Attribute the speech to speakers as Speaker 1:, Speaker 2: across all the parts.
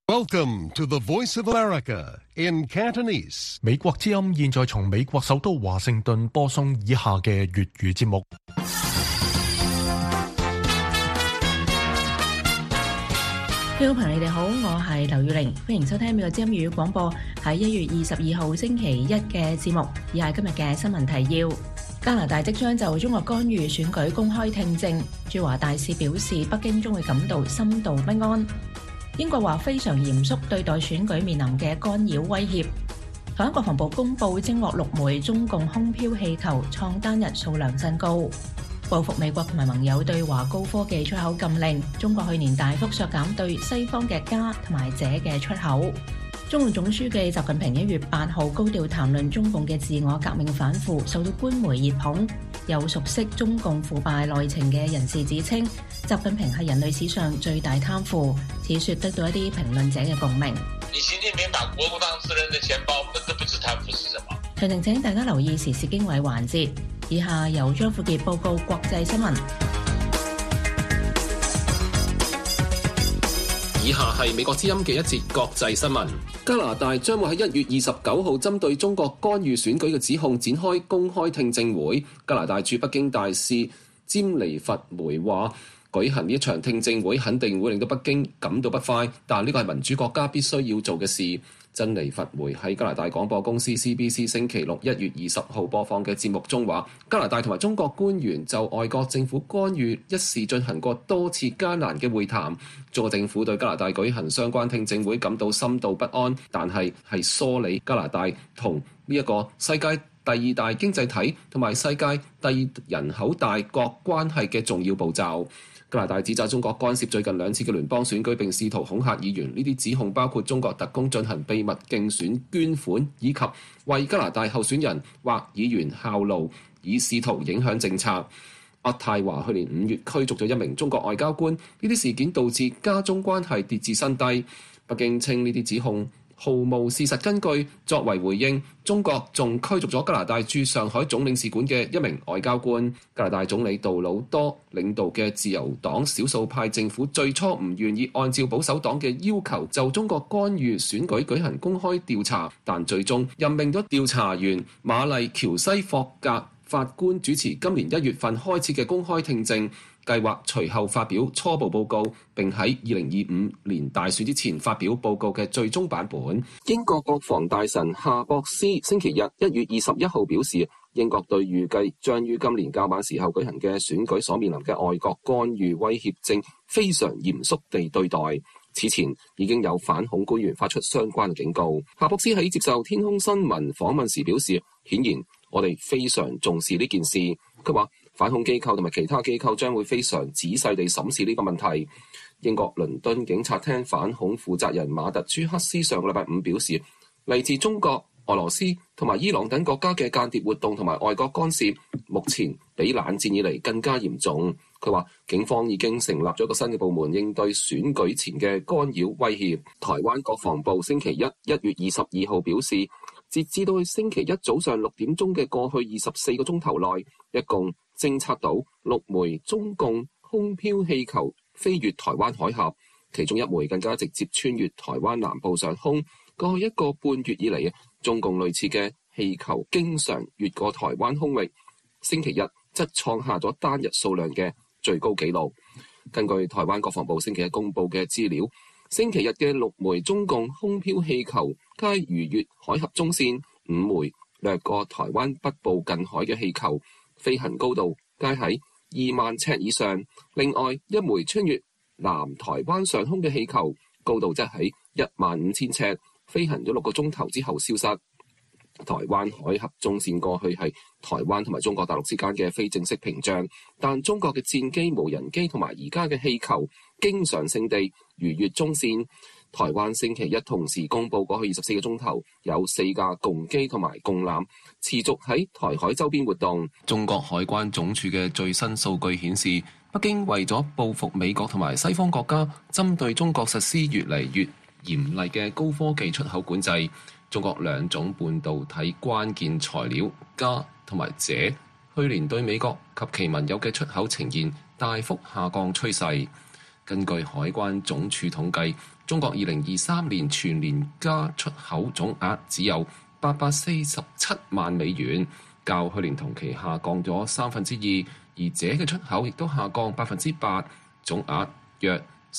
Speaker 1: Welcome to the Voice of America in Cantonese.
Speaker 2: 美國之音現在從美國首都華盛頓播送以下嘅粵語節目。
Speaker 3: 各位朋友，你哋好，我係劉宇玲，歡迎收聽美國之音粵語廣播喺1月22號星期一嘅節目。以下今日嘅新聞提要：加拿大即將就中國干預選舉公開聽證，駐華大使表示北京將會感到深度不安。英國話非常嚴肅對待選舉面臨嘅干擾威脅。台灣國防部公布偵獲6枚中共空飄氣球，創單日數量新高。報復美國同埋盟友對華高科技出口禁令，中國去年大幅削減對西方嘅鎵同埋鍺嘅出口。中共總書記習近平1月8號高調談論中共嘅自我革命反腐，受到官媒熱捧。有熟悉中共腐敗內情嘅人士指稱，習近平係人類史上最大貪腐，此說得到一啲評論者嘅共鳴。
Speaker 4: 你習近平把國防私人的錢包，這不是貪腐是什麼？
Speaker 3: 詳情請大家留意時事經緯環節。以下由張富傑報告國際新聞。
Speaker 5: 以下係美國之音嘅一節國際新聞。加拿大將會喺1月29號針對中國干預選舉嘅指控展開公開聽證會。加拿大駐北京大使詹妮弗梅話，舉行呢一場聽證會肯定會令到北京感到不快，但呢個係民主國家必須要做嘅事。珍妮弗梅喺加拿大廣播公司 CBC 星期六1月20號播放嘅節目中話，加拿大同埋中國官員就外國政府干預一事進行過多次艱難嘅會談。中國政府對加拿大舉行相關聽證會感到深度不安，但係梳理加拿大同呢一個世界第2大經濟體同埋世界第2人口大國關係嘅重要步驟。加拿大指責中國干涉最近2次嘅聯邦選舉，並試圖恐嚇議員。呢啲指控包括中國特工進行秘密競選捐款，以及為加拿大候選人或議員效勞，以試圖影響政策。渥太華去年5月驅逐咗1名中國外交官，呢啲事件導致加中關係跌至新低。北京稱呢啲指控毫無事實根據。作為回應，中國仲驅逐咗加拿大駐上海總領事館嘅1名外交官。加拿大總理杜魯多領導嘅自由黨少數派政府最初唔願意按照保守黨嘅要求就中國干預選舉舉行公開調查，但最終任命咗調查員瑪麗喬西霍格法官主持今年1月份開始嘅公開聽證，計劃隨後發表初步報告，並喺2025年大選之前發表報告嘅最終版本。英國國防大臣夏博斯星期日1月21號表示，英國對預計將於今年較晚時候舉行嘅選舉所面臨嘅外國干預威脅正非常嚴肅地對待。此前已經有反恐官員發出相關嘅警告。夏博斯喺接受天空新聞訪問時表示，顯然我哋非常重視呢件事。佢話反恐機構同埋其他機構將會非常仔細地審視呢個問題。英國倫敦警察廳反恐負責人馬特朱克斯上個禮拜5表示，嚟自中國、俄羅斯同埋伊朗等國家嘅間諜活動同埋外國干涉，目前比冷戰以嚟更加嚴重。佢話警方已經成立咗一個新嘅部門應對選舉前嘅干擾威脅。台灣國防部星期1月22號表示，截至到星期一早上6點鐘嘅過去24個鐘頭內，一共偵測到6枚中共空飄氣球飛越台灣海峽，其中1枚更加直接穿越台灣南部上空。過去1個半月以嚟，中共類似嘅氣球經常越過台灣空域，星期日則創下咗單日數量嘅最高紀錄。根據台灣國防部星期一公佈嘅資料，星期日嘅6枚中共空飄氣球皆逾越海峽中線，5枚掠過台灣北部近海嘅氣球，飛行高度皆喺2萬尺以上。另外1枚穿越南台灣上空嘅氣球，高度則喺15000尺，飛行咗6個鐘頭之後消失。台灣海峽中線過去係台灣同埋中國大陸之間嘅非正式屏障，但中國嘅戰機、無人機同埋而家嘅氣球經常性地逾越中線。台灣星期一同時公佈過去24個鐘頭有4架共機同埋共艦持續喺台海周邊活動。中國海關總署嘅最新數據顯示，北京為咗報復美國同埋西方國家針對中國實施越嚟越嚴厲嘅高科技出口管制，中國2種半導體關鍵材料鎵同埋鍺，去年對美國及其盟友嘅出口呈現大幅下降趨勢。 根據海關總署統計，中國2023年全年加出口總額只有847萬美元，較去年同期下降咗2%，而鍺嘅出口亦都下降8%，總額約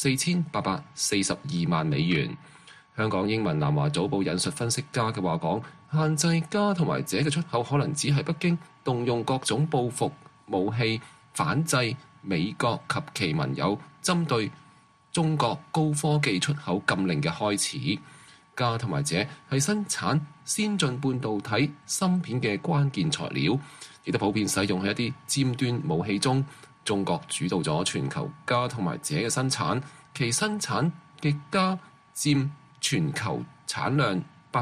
Speaker 5: 4842萬美元。香港英文南華早報引述分析家嘅話講，限制鎵同埋鍺嘅出口可能只係北京動用各種報復武器反制美國及其盟友針對中國高科技出口禁令嘅開始。鎵同埋鍺係生產先進半導體芯片嘅關鍵材料，亦都普遍使用喺一啲尖端武器中。中國主導咗全球鎵同埋鍺嘅生產，其生產嘅鎵佔全球產量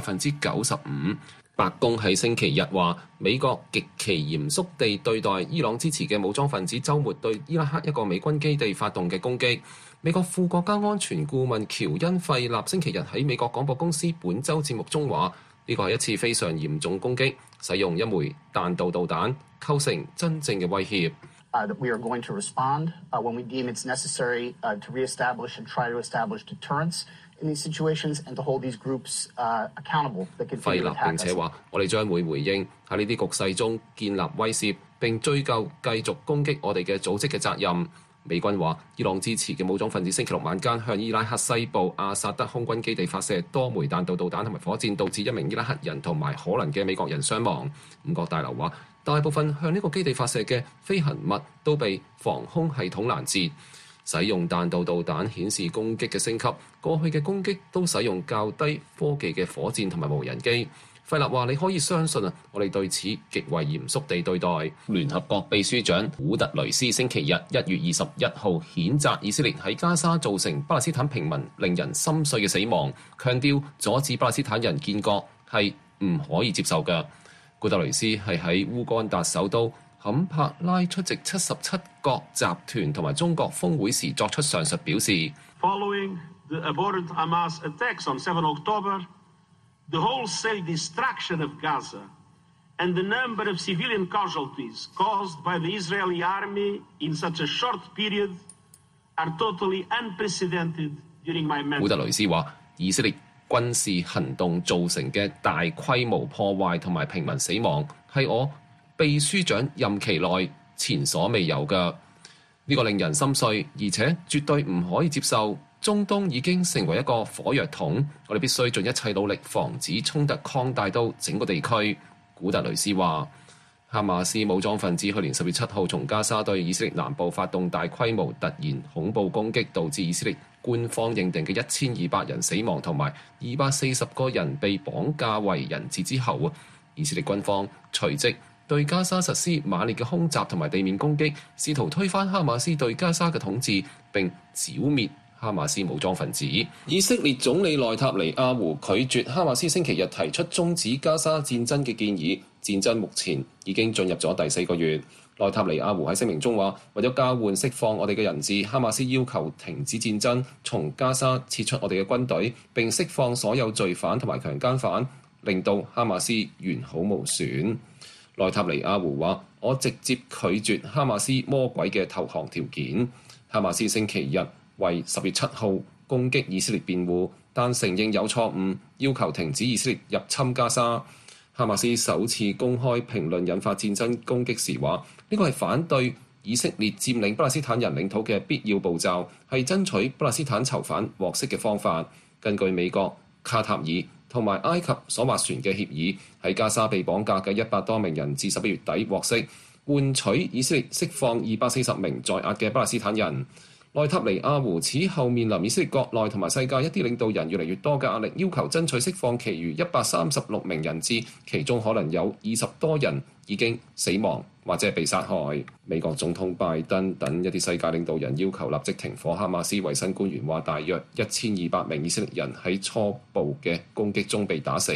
Speaker 5: 95%。白宮喺星期日話，美國極其嚴肅地對待伊朗支持嘅武裝分子週末對伊拉克一個美軍基地發動嘅攻擊。美國副國家安全顧問喬恩費納星期日喺美國廣播公司本週節目中話，呢個係一次非常嚴重攻擊，使用一枚彈道導彈構成真正嘅威脅。
Speaker 6: That we are going to respond when we deem it's necessary to reestablish and try to establish deterrence in these situations and to hold these groups accountable.
Speaker 5: 費納並且話：我哋將會回應喺呢啲局勢中建立威懾，並追究繼續攻擊我哋嘅組織嘅責任。美軍話，伊朗支持嘅武裝分子星期六晚間向伊拉克西部阿薩德空軍基地發射多枚彈道導彈同埋火箭，導致一名伊拉克人同埋可能嘅美國人傷亡。五角大樓話，大部分向呢個基地發射嘅飛行物都被防空系統攔截。使用彈道導彈顯示攻擊嘅升級，過去嘅攻擊都使用較低科技嘅火箭同埋無人機。費納話：你可以相信我哋對此極為嚴肅地對待。聯合國秘書長古特雷斯星期日1月21號譴責以色列喺加沙造成巴勒斯坦平民令人心碎嘅死亡，強調阻止巴勒斯坦人建國係唔可以接受嘅。古特雷斯係喺烏干達首都坎帕拉出席77國集團同埋中國峰會時作出上述表示。
Speaker 7: Following the abhorrent Hamas attacks on 7 October, the wholesale destruction of Gaza and the number of civilian casualties caused by the Israeli army in such a short period are totally unprecedented during my mandate. 古特雷斯話：以色列軍事行動造成嘅大規模破壞同埋平民死亡係我秘書長任期內前所未有嘅，呢個令人心碎，而且絕對唔可以接受。中東已經成為一個火藥桶，我哋必須盡一切努力防止衝突擴大到整個地區。古特雷斯話，哈馬斯武裝分子去年10月7號從加沙對以色列南部發動大規模突然恐怖攻擊，導致以色列官方認定嘅1200人死亡同埋240個人被綁架為人質之後，以色列軍方隨即對加沙實施猛烈嘅空襲同埋地面攻擊，試圖推翻哈馬斯對加沙嘅統治並剿滅哈馬斯武裝分子。以色列總理內塔尼亞胡拒絕哈馬斯星期日提出終止加沙戰爭嘅建議，戰爭目前已經進入咗第4個月。內塔尼亞胡喺聲明中話，為咗交換釋放我哋嘅人質，哈馬斯要求停止戰爭，從加沙撤出我哋嘅軍隊，並釋放所有罪犯同埋強姦犯，令到哈馬斯完好無損。內塔尼亞胡話：我直接拒絕哈馬斯魔鬼嘅投降條件。哈馬斯星期日為10月7號攻擊以色列辯護，但承認有錯誤，要求停止以色列入侵加沙。哈馬斯首次公開評論引發戰爭攻擊時話：呢個係反對以色列佔領巴勒斯坦人領土嘅必要步驟，係爭取巴勒斯坦囚犯獲釋嘅方法。根據美國、卡塔爾同埋埃及所斡旋嘅協議，喺加沙被綁架嘅100多名人至11月底獲釋，換取以色列釋放240名在押嘅巴勒斯坦人。內塔尼亞胡此後面臨以色列國內同埋世界一啲領導人越嚟越多嘅壓力，要求爭取釋放其餘136名人質，其中可能有20多人已經死亡或者被殺害。美國總統拜登等一啲世界領導人要求立即停火。哈馬斯衛生官員話，大約1200名以色列人喺初步嘅攻擊中被打死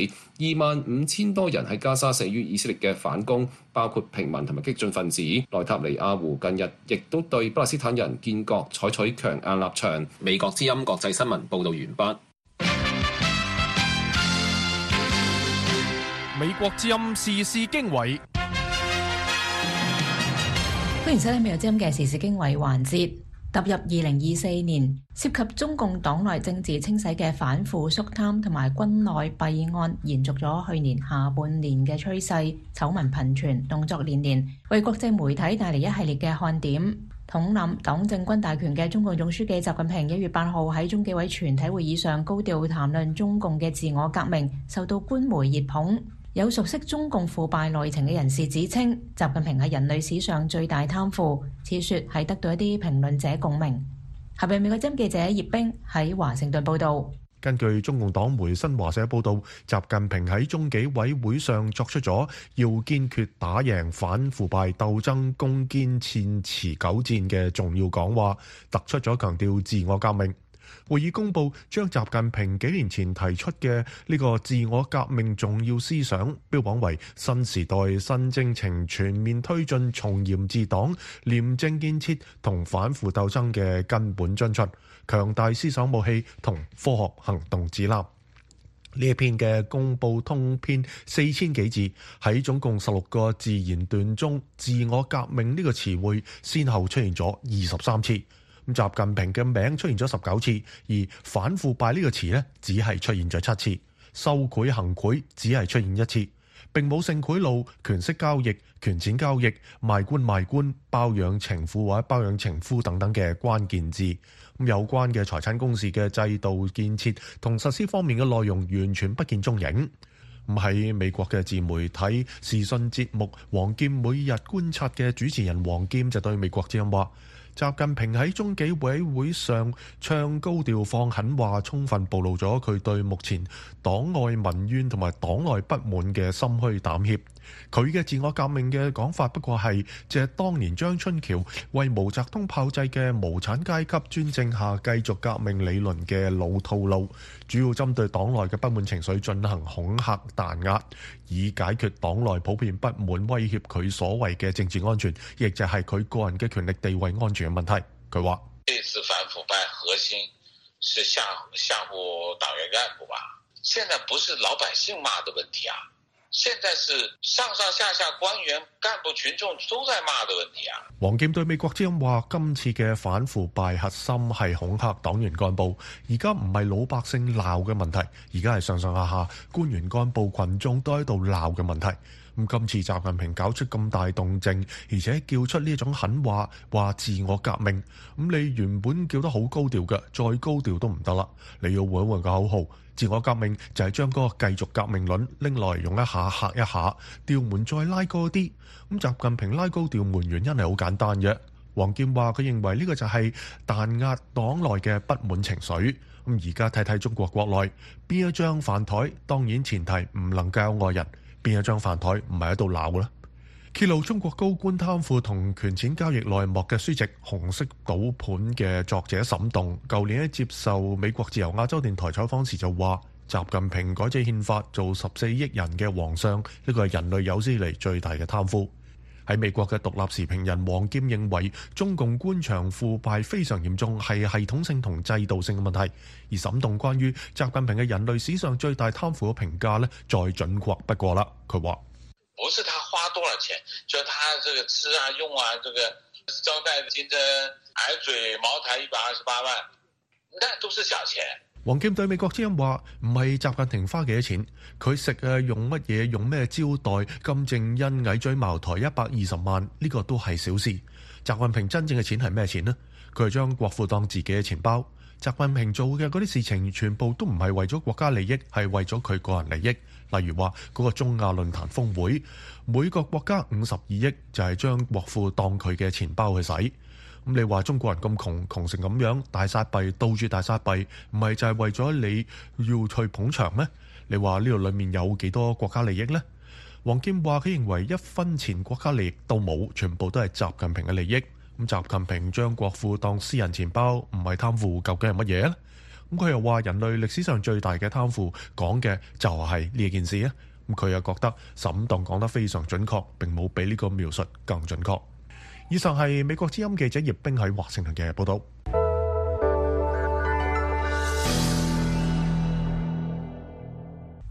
Speaker 7: ，25000多人喺加沙死於以色列嘅反攻，包括平民同埋激進分子。內塔尼亞胡近日亦都對巴勒斯坦人建國採取強硬立場。美國之音國際新聞報道完畢。
Speaker 2: 美國之音時事經緯。
Speaker 3: 歡迎收聽美國之音嘅時事經緯環節。 踏入2024年，涉及中共黨內政治清洗嘅反腐肅貪同埋軍內弊案，延續咗去年下半年嘅趨勢，醜聞頻傳，動作連連，為國際媒體帶嚟一系列嘅看點。統攬黨政軍大權嘅中共總書記習近平1月8號喺中紀委全體會議上高調談論中共嘅自我革命，受到官媒熱捧。有熟悉中共腐敗內情嘅人士指稱，習近平係人類史上最大貪腐，此説係得到一啲評論者共鳴。下邊美國之音記者葉冰喺華盛頓報導。
Speaker 2: 根據中共黨媒新華社報導，習近平喺中紀委會上作出咗要堅決打贏反腐敗鬥爭、攻堅戰持久戰嘅重要講話，突出咗強調自我革命。會議公佈將習近平幾年前提出嘅呢個自我革命重要思想標榜為新時代新征程全面推進從嚴治黨、廉政建設同反腐鬥爭嘅根本遵循，強大思想武器同科學行動指南。呢一篇嘅公佈通篇4000幾字，喺總共16個自然段中，自我革命呢個詞彙先後出現咗23次。習近平嘅名出現咗19次，而反腐敗呢個詞呢，只係出現咗7次，受賄行賄只係出現1次，並冇性賄賂、權色交易、權錢交易、賣官、包養情婦或者包養情夫等等嘅關鍵字。有關嘅財產公示嘅制度建設同實施方面嘅內容完全不見蹤影。喺美國嘅自媒體時訊節目《黃劍每日觀察》嘅主持人黃劍就對美國之音話，習近平喺中紀委會上唱高調放狠話，充分暴露咗佢對目前黨外民怨同埋黨內不滿嘅心虛膽怯。佢嘅自我革命嘅講法不過係借當年張春橋為毛澤東炮製嘅無產階級專政下繼續革命理論嘅老套路，主要針對黨內嘅不滿情緒進行恐嚇彈壓，以解決黨內普遍不滿威脅佢所謂嘅政治安全，亦就係佢個人嘅權力地位安全嘅問題。佢話：
Speaker 4: 這次反腐敗核心是嚇唬黨員幹部吧？現在不是老百姓罵的問題啊！現在是上上下下官員、幹部、群眾都在罵的問題啊！
Speaker 2: 黃劍對美國之音話：今次嘅反腐敗核心係恐嚇黨員幹部，而家唔係老百姓鬧嘅問題，而家係上上下下官員幹部群眾都喺度鬧嘅問題。咁今次習近平搞出咁大動靜，而且叫出呢種狠話，話自我革命。咁你原本叫得好高調嘅，再高調都唔得啦。你要換一換個口號，自我革命就係將嗰個繼續革命論拎來用一下嚇一下，調門再拉高啲。咁習近平拉高調門原因係好簡單嘅。黃劍話佢認為呢個就係彈壓黨內嘅不滿情緒。咁而家睇睇中國國內邊一張飯台，當然前提唔能夠有外人。邊一張飯台唔係喺度鬧啦？揭露中國高官貪腐同權錢交易內幕嘅書籍《紅色賭盤》嘅作者沈棟，舊年喺接受美國自由亞洲電台採訪時就話：習近平改制憲法做14億人嘅皇上，呢個係人類有史以嚟最大嘅貪腐。喺美國嘅獨立時評人黃劍認為，中共官場腐敗非常嚴重，係系統性同制度性嘅問題。而沈棟關於習近平嘅人類史上最大貪腐嘅評價呢，再準確不過啦。佢話：
Speaker 4: 不是他花多少錢，就他這個吃啊用啊，這個招待金針矮嘴茅台128萬，那都是小錢。
Speaker 2: 黃劍對美國之音話：唔係習近平花幾多錢，佢食啊用乜嘢用咩招待，金正恩矮嘴茅台120萬，呢個都係小事。習近平真正嘅錢係咩錢呢？佢係將國庫當自己嘅錢包。習近平做嘅嗰啲事情，全部都唔係為咗國家利益，係為咗佢個人利益。例如話嗰個中亞論壇峰會，每個國家52億，就係將國庫當佢嘅錢包去使。咁你話中國人咁窮成咁樣，大撒幣到處大撒幣，唔係就係為咗你要去捧場咩？你話呢度裡面有幾多國家利益呢？黃劍話佢認為1分錢國家利益都冇，全部都係習近平嘅利益。咁習近平將國庫當私人錢包，唔係貪腐，究竟係乜嘢呢？咁佢又話人類歷史上最大嘅貪腐，講嘅就係呢件事啊。咁佢又覺得沈棟講得非常準確，並冇比呢個描述更準確。以上係美國之音記者葉冰喺華盛頓嘅報道。
Speaker 3: 中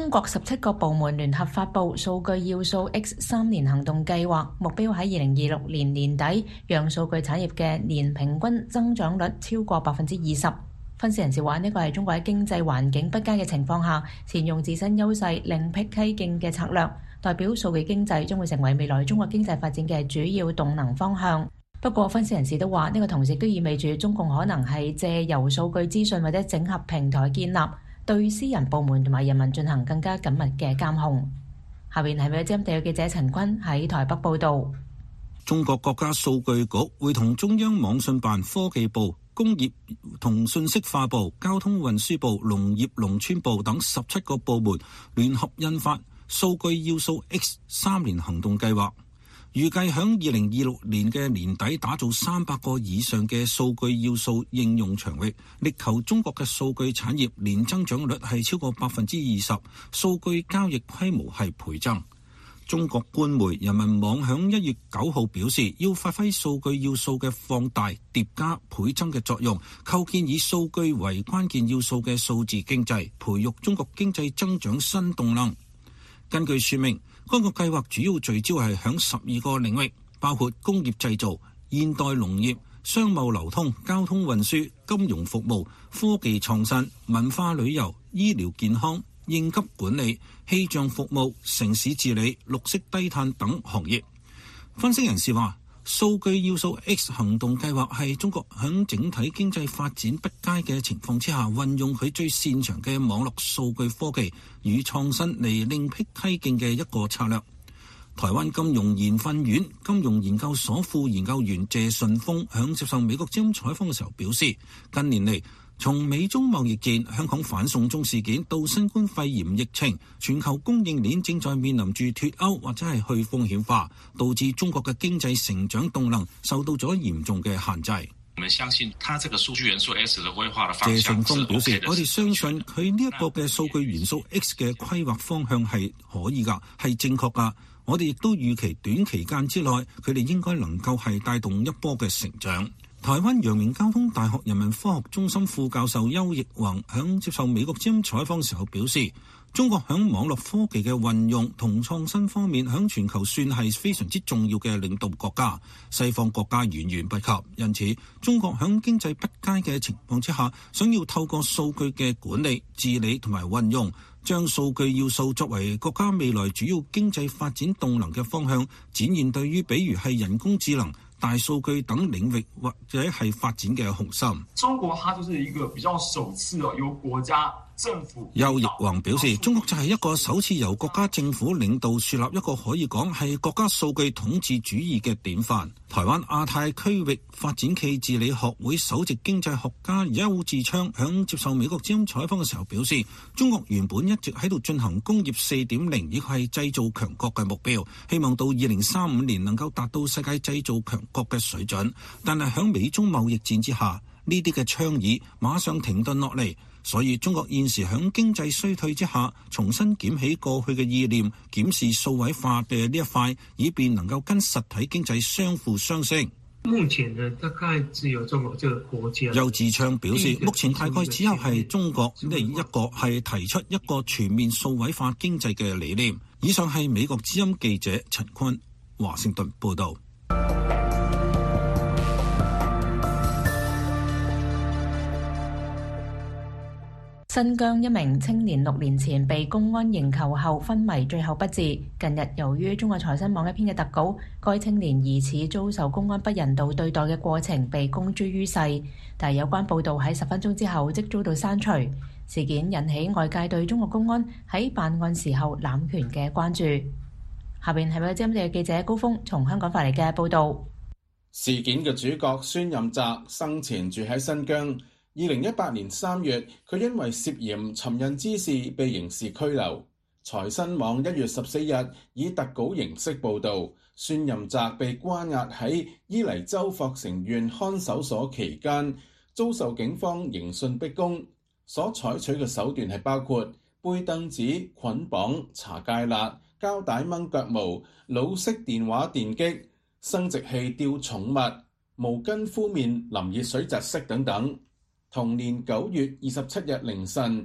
Speaker 3: 中國17個部門聯合發布數據要素 X 3年行動計劃，目標喺2026年年底讓數據產業嘅年平均增長率超過20%。分析人士話，呢個係中國喺經濟環境不佳嘅情況下，善用自身優勢另闢蹊徑嘅策略，代表數據經濟將會成為未來中國經濟發展嘅主要動能方向。不過，分析人士都話，呢個同時都意味住中共可能係借由數據資訊或者整合平台建立，對私人部門同埋人民進行更加緊密嘅監控。下邊係美國之音地記者陳坤喺台北報導。
Speaker 8: 中國國家數據局會同中央網信辦、科技部、工業同信息化部、交通運輸部、農業農村部等17個部門聯合印發數據要素 X 3年行動計劃，預計響2026年嘅年底打造300個以上嘅數據要素應用場域，力求中國嘅數據產業年增長率係超過20%，數據交易規模係倍增。中國官媒人民網響1月9號表示，要發揮數據要素嘅放大、疊加、倍增嘅作用，構建以數據為關鍵要素嘅數字經濟，培育中國經濟增長新動能。根據說明，該個計劃主要聚焦係響12個領域，包括工業製造、現代農業、商貿流通、交通運輸、金融服務、科技創新、文化旅遊、醫療健康、應急管理、氣象服務、城市治理、綠色低碳等行業。分析人士話，數據要素 X 行動計劃係中國響整體經濟發展不佳嘅情況之下，運用佢最擅長嘅網絡數據科技與創新嚟另闢蹊徑嘅一個策略。台灣金融研訓院金融研究所副研究員謝順峰響接受美國之音採訪嘅時候表示，近年嚟從美中貿易戰、香港反送中事件到新冠肺炎疫情，全球供應鏈正在面臨住脫鈎或者係去風險化，導致中國嘅經濟成長動能受到咗嚴重嘅限制。
Speaker 9: 我們相信他這個數據元素 X 的規劃的方向。謝
Speaker 8: 順峰表示，我哋相信佢呢一個嘅數據元素 X 嘅規劃方向係可以㗎，係正確㗎。我哋亦都預期短期間之內，佢哋應該能夠係帶動一波嘅成長。台灣陽明交通大學人民科學中心副教授邱奕宏響接受美國之音採訪時候表示，中國響網絡科技嘅運用同創新方面響全球算係非常之重要嘅領導國家，西方國家遠遠不及。因此，中國響經濟不佳嘅情況之下，想要透過數據嘅管理、治理同埋運用，將數據要素作為國家未來主要經濟發展動能嘅方向，展現對於比如係人工智能、大數據等領域或者係發展嘅雄心。
Speaker 10: 中國它就是一個比較首次由國家政府。
Speaker 8: 邱奕宏表示，中國就係一個首次由國家政府領導樹立一個可以講係國家數據統治主義嘅典範。台灣亞太區域發展暨治理學會首席經濟學家邱志昌響接受美國之音採訪嘅時候表示，中國原本一直喺度進行工業 4.0， 亦係製造強國嘅目標，希望到2035年能夠達到世界製造強國嘅水準。但係響美中貿易戰之下，呢啲嘅倡議馬上停頓落嚟。所以中國現時喺經濟衰退之下，重新撿起過去嘅意念，檢視數位化嘅呢一塊，以便能夠跟實體經濟相輔相成。
Speaker 10: 目前呢，大概只有中國這個國家。
Speaker 8: 邱志昌表示，目前大概只有係中國呢一個係提出一個全面數位化經濟嘅理念。以上係美國之音記者陳坤華盛頓報道。
Speaker 3: 新疆一名青年6年前被公安營求後昏迷，最後不治。近日由於中國財新網一篇嘅特稿，該青年疑似遭受公安不人道對待嘅過程被公諸於世，但有關報導喺10分鐘之後即遭到刪除。事件引起外界對中國公安喺辦案時候濫權嘅關注。下邊係美國之音嘅記者高峰從香港發嚟嘅報導。
Speaker 11: 事件嘅主角孫任澤生前住喺新疆。2018年3月，佢因為涉嫌尋釁滋事被刑事拘留。財新網1月14日以特稿形式報導，孫任澤被關押喺伊犁州霍城縣看守所期間，遭受警方刑訊逼供，所採取嘅手段係包括背凳子、捆綁、搽芥辣、膠帶掹腳毛、老式電話電擊、生殖器吊寵物、毛巾敷面淋熱水窒息等等。同年9月27日凌晨，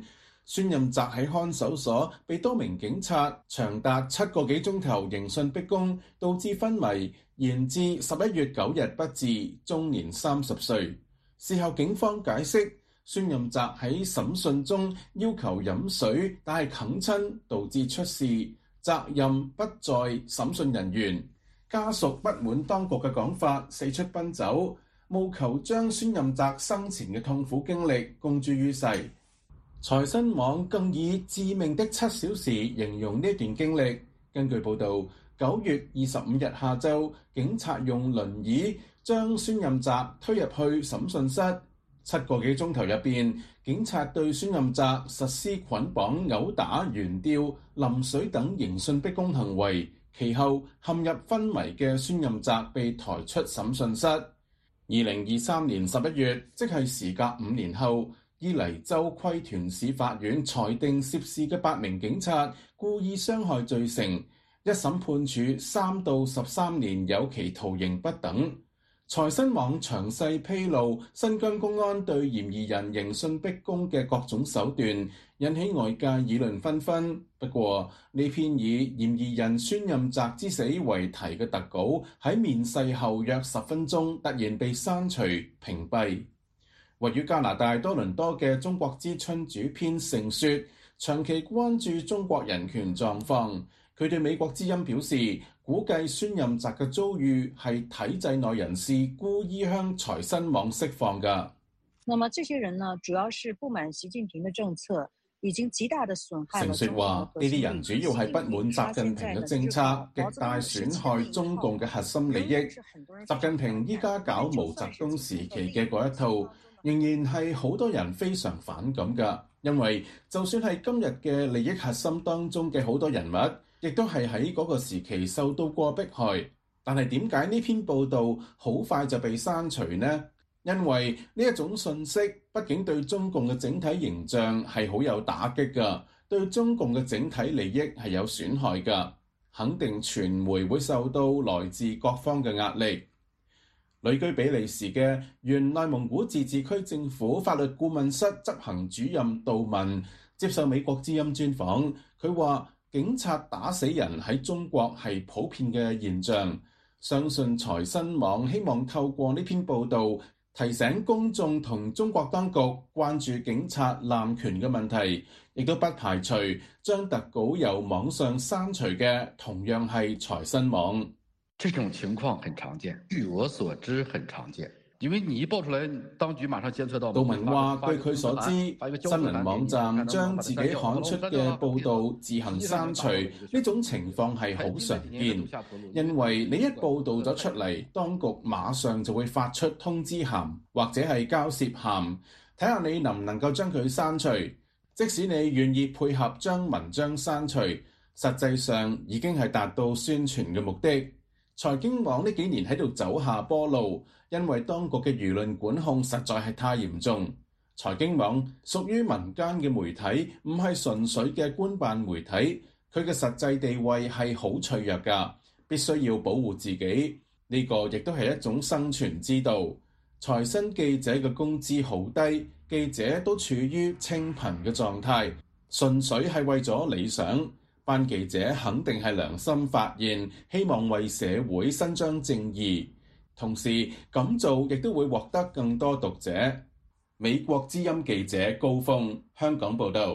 Speaker 11: 孫任澤喺看守所被多名警察長達7個幾鐘頭刑訊逼供，導致昏迷，延至11月9日不治，終年30歲。事後警方解釋，孫任澤喺審訊中要求飲水，但係哽親，導致出事，責任不在審訊人員。家屬不滿當局嘅講法，四出奔走，務求將孫任澤生前嘅痛苦經歷公諸於世。財新網更以致命的7小時形容呢段經歷。根據報導，9月25日下晝，警察用輪椅將孫任澤推入去審訊室。7個幾鐘頭入邊，警察對孫任澤實施捆綁、毆打、懸吊、淋水等刑訊逼供行為。其後陷入昏迷嘅孫任澤被抬出審訊室。2023年11月，即係時隔5年後，伊犁州虧屯市法院裁定涉事嘅8名警察故意傷害罪成，一審判處3到13年有期徒刑不等。財新網詳細披露新疆公安對嫌疑人刑訊逼供嘅各種手段，引起外界議論紛紛。不過呢篇以嫌疑人孫任澤之死為題嘅特稿喺面世後約10分鐘突然被刪除屏蔽。位於加拿大多倫多嘅中國之春主編盛雪長期關注中國人權狀況，佢對美國之音表示，估計孫任澤嘅遭遇係體制內人士故意向財新網釋放㗎。
Speaker 12: 那麼這些人呢，主要是不滿習近平的政策，已經極大的損害。盛雪
Speaker 11: 話：呢啲人主要係不滿習近平嘅政策，極大損害中共嘅核心利益。習近平依家搞毛澤東時期嘅嗰一套，仍然係好多人非常反感㗎。因為就算係今日嘅利益核心當中嘅好多人物，亦都係喺嗰個時期受到過迫害，但係點解呢篇報導好快就被刪除呢？因為呢一種信息畢竟對中共嘅整體形象係好有打擊㗎，對中共嘅整體利益係有損害㗎，肯定傳媒會受到來自各方嘅壓力。旅居比利時嘅原內蒙古自治區政府法律顧問室執行主任杜文接受美國之音專訪，佢話：警察打死人喺中國係普遍嘅現象，相信財新網希望透過呢篇報導提醒公眾同中國當局關注警察濫權嘅問題，亦都不排除將特稿由網上刪除嘅同樣係財新網。
Speaker 13: 這種情況很常見，據我所知很常見。因為你一報出來，當局馬上監測到。
Speaker 11: 杜文話：據佢所知，新聞網站將自己刊出嘅報導自行刪除，呢種情況係好常見。因為你一報導咗出嚟，當局馬上就會發出通知函或者係交涉函，睇下你能唔能夠將佢刪除。即使你願意配合將文章刪除，實際上已經係達到宣傳嘅目的。財經網呢幾年喺度走下坡路。因為當局嘅輿論管控實在係太嚴重，財經網屬於民間嘅媒體，唔係純粹嘅官辦媒體，佢嘅實際地位係好脆弱㗎，必須要保護自己。呢個亦都係一種生存之道。財新記者嘅工資好低，記者都處於清貧嘅狀態，純粹係為咗理想。班記者肯定係良心發現，希望為社會伸張正義。同時咁做亦都會獲得更多讀者。美國之音記者高峰，香港報導。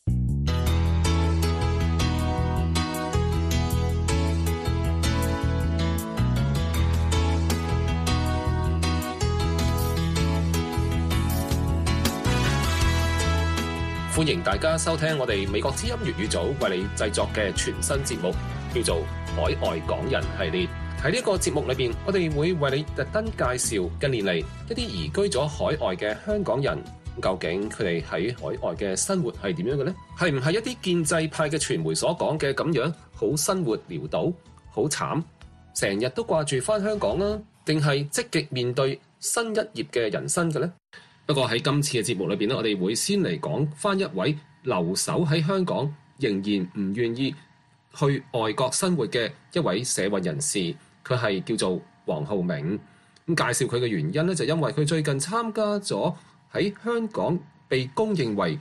Speaker 5: 歡迎大家收聽我哋美國之音粵語組為你製作嘅全新節目，叫做《海外港人系列》。喺呢個節目裏邊，我哋會為你特登介紹近年嚟一啲移居咗海外嘅香港人，究竟佢哋喺海外嘅生活係點樣嘅呢？係唔係一啲建制派嘅傳媒所講嘅咁樣，好生活潦倒、好慘，成日都掛住返香港啊？定係積極面對新一頁嘅人生嘅呢？不過喺今次嘅節目裏邊咧，我哋會先嚟講返一位留守喺香港，仍然唔願意去外國生活嘅一位社運人士。佢係叫做黃浩銘。咁介紹佢嘅原因咧，就因為佢最近參加咗喺香港被公認為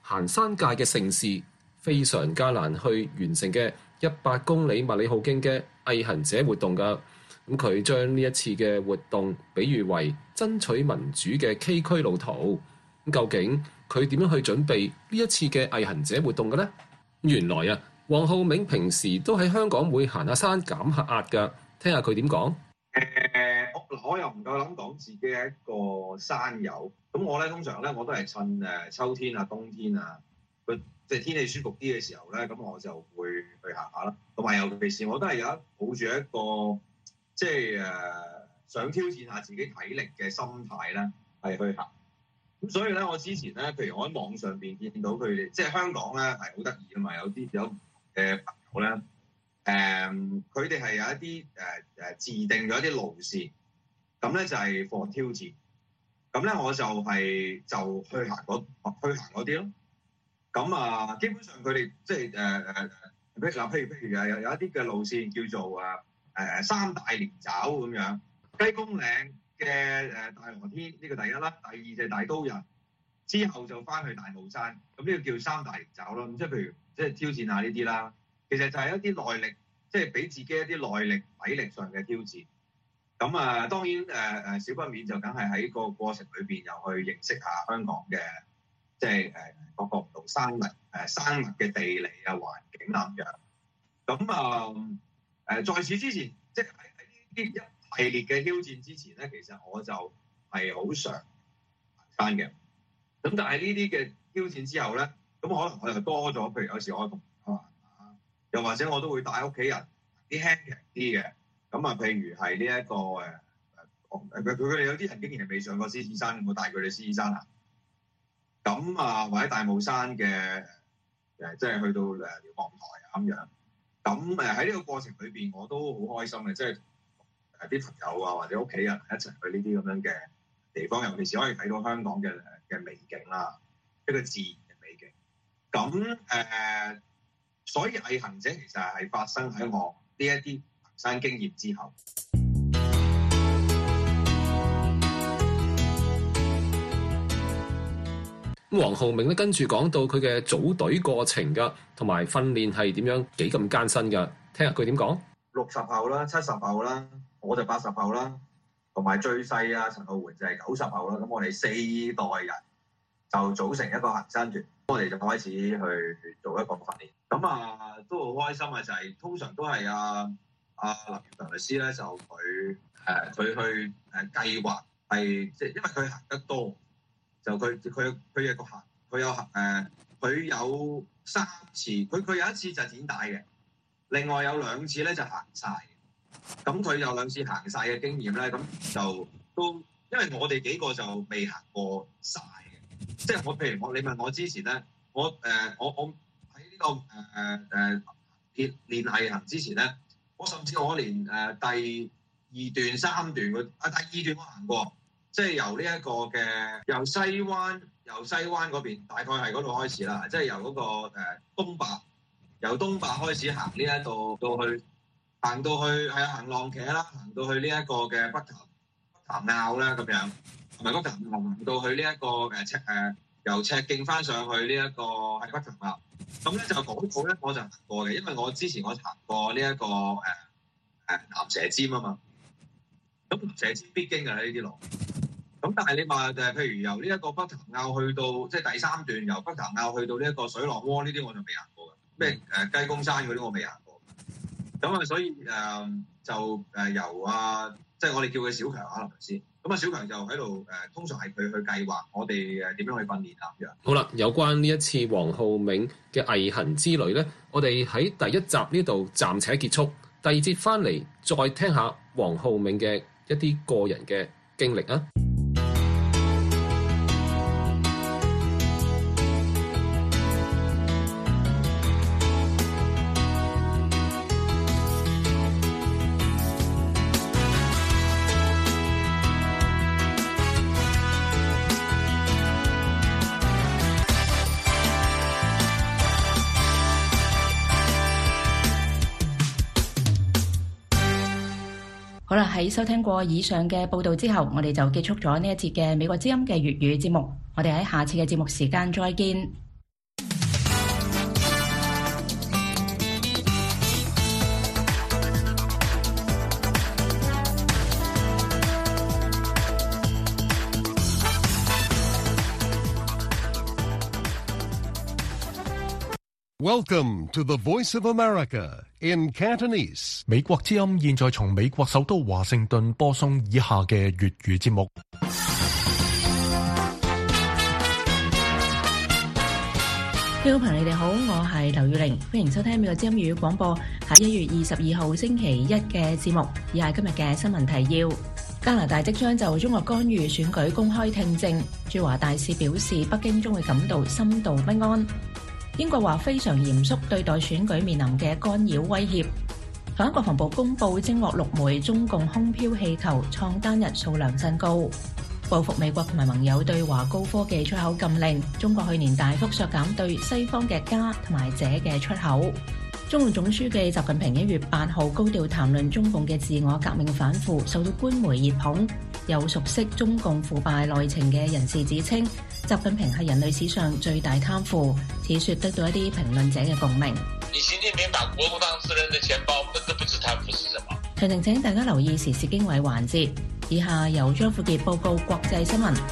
Speaker 5: 行山界嘅盛事，非常艱難去完成嘅100公里麥理浩徑嘅毅行者活動㗎。咁佢將呢一次嘅活動比喻為爭取民主嘅崎嶇路途。咁究竟佢點樣去準備呢一次嘅毅行者活動嘅呢？原來啊，黃浩銘平時都喺香港會行下山減下壓㗎。聽下佢點講。
Speaker 14: 我又唔夠膽講自己係一個山友。咁我咧通常咧我都係趁秋天啊、冬天啊，即係天氣舒服啲嘅時候咧，咁我就會去行下啦。同埋尤其是我都係抱住一個即係想挑戰下自己體力嘅心態咧，係去行。咁所以咧，我之前咧，譬如我喺網上邊見到佢哋，即係香港咧係好得意㗎嘛，有朋友咧，佢哋係有一啲自定咗一啲路線，咁咧就係for挑戰。咁咧我就去行嗰啲咯。咁啊，基本上佢哋即係譬如有一啲嘅路線叫做三大連爪咁樣，雞公嶺嘅大羅天呢個第一啦，第二就係大刀人，之後就翻去大帽山，咁呢個叫三大連爪咯。咁即係譬如即係挑戰下呢啲啦，其實就係一啲耐力，即係俾自己一啲耐力、體力上嘅挑戰。咁啊，當然少不免就梗係喺個過程裏邊又去認識下香港嘅即係各個唔同山脈嘅地理啊、環境咁樣。咁在此之前，即係喺呢啲一系列嘅挑戰之前咧，其實我就係好常行山嘅。咁但係呢啲嘅挑戰之後咧，咁可能我就多咗，譬如有時我同又或者我都會帶屋企人啲輕騎啲嘅。咁啊，譬如係呢一個佢哋有啲人竟然係未上過獅子山，我帶佢哋獅子山行。咁啊，或者大帽山嘅即係去到瞭望台啊咁樣。咁喺呢個過程裏邊，我都好開心嘅，即係啲朋友啊或者屋企人一齊去呢啲咁樣嘅地方，尤其是可以睇到香港嘅美景啦，一個自然嘅美景。咁所以毅行者其實係發生喺我呢一啲行山經驗之後。
Speaker 5: 黃浩銘咧跟住講到佢嘅組隊過程㗎，同埋訓練係點樣幾咁艱辛㗎？聽下佢點講。
Speaker 14: 60後啦、70後啦，我就80後啦，同埋最細啊陳浩桓就係90後啦。咁我哋4代人就組成一個行山團，我哋就開始去做一個訓練。咁啊都好開心啊！就係通常都係林耀強律師咧，就佢去計劃係即係因為佢行得多。就佢有個行，佢有3次，佢有一次就剪帶嘅，另外有2次咧就行晒嘅。咁佢有2次行晒嘅經驗咧，咁就都因為我哋幾個就未行過晒嘅，即係譬如你問我之前咧，我喺呢個練毅行之前咧，我甚至我連第2段、3段第2段我行過。即係由呢一個嘅由西灣嗰邊，大概係嗰度開始啦。即係由嗰個東壩，由東壩開始行呢一度行到去行浪茄啦，行到去呢一個嘅北潭坳啦咁樣，同埋北潭坳行到去呢一個由赤徑翻上去呢一個係北潭坳。咁咧就嗰度咧我就行過嘅，因為我之前我行過呢一個蚺蛇尖啊嘛。咁蚺蛇尖必經嘅呢啲路。咁但係你話譬如由呢一個北潭坳去到即係第3段，由北潭坳去到呢一個水浪窩呢啲，我就未行過嘅。咩雞公山嗰啲我未行過。咁啊，所以就由即係我哋叫佢小強林律師。咁小強就喺度通常係佢去計劃我哋點樣去訓練咁樣。
Speaker 5: 好啦，有關呢一次黃浩銘嘅毅行之旅咧，我哋喺第1集呢度暫且結束。第2節翻嚟再聽下黃浩銘嘅一啲個人嘅經歷啊。
Speaker 3: 好啦，喺收聽過以上嘅報道之後，我哋就結束咗呢一節嘅美國之音嘅粵語節目。我哋喺下次嘅節目時間再見。
Speaker 1: Welcome to the Voice of America in Cantonese.
Speaker 2: 美國之音現在從美國首都華盛頓播送以下嘅粵語節目。
Speaker 3: 各位朋友，你哋好，我係劉宇玲，歡迎收聽美國之音粵語廣播喺1月22號星期一嘅節目。以下今日嘅新聞提要：加拿大即將就中國干預選舉公開聽證，駐華大使表示北京將會感到深度不安。英國話非常嚴肅對待選舉面臨嘅干擾威脅。台灣國防部公布偵獲6枚中共空飄氣球，創單日數量新高。報復美國同埋盟友對華高科技出口禁令，中國去年大幅削減對西方嘅鎵同埋鍺嘅出口。中共總書記習近平1月8號高調談論中共嘅自我革命反腐，受到官媒熱捧。有熟悉中共腐敗內情嘅人士指稱，習近平係人類史上最大貪腐，此說得到一啲評論者嘅共鳴。
Speaker 4: 你習近平把國防私人的錢包，這不是貪腐是什麼？
Speaker 3: 詳情請大家留意時事經緯環節。以下由張富傑報告國際新聞。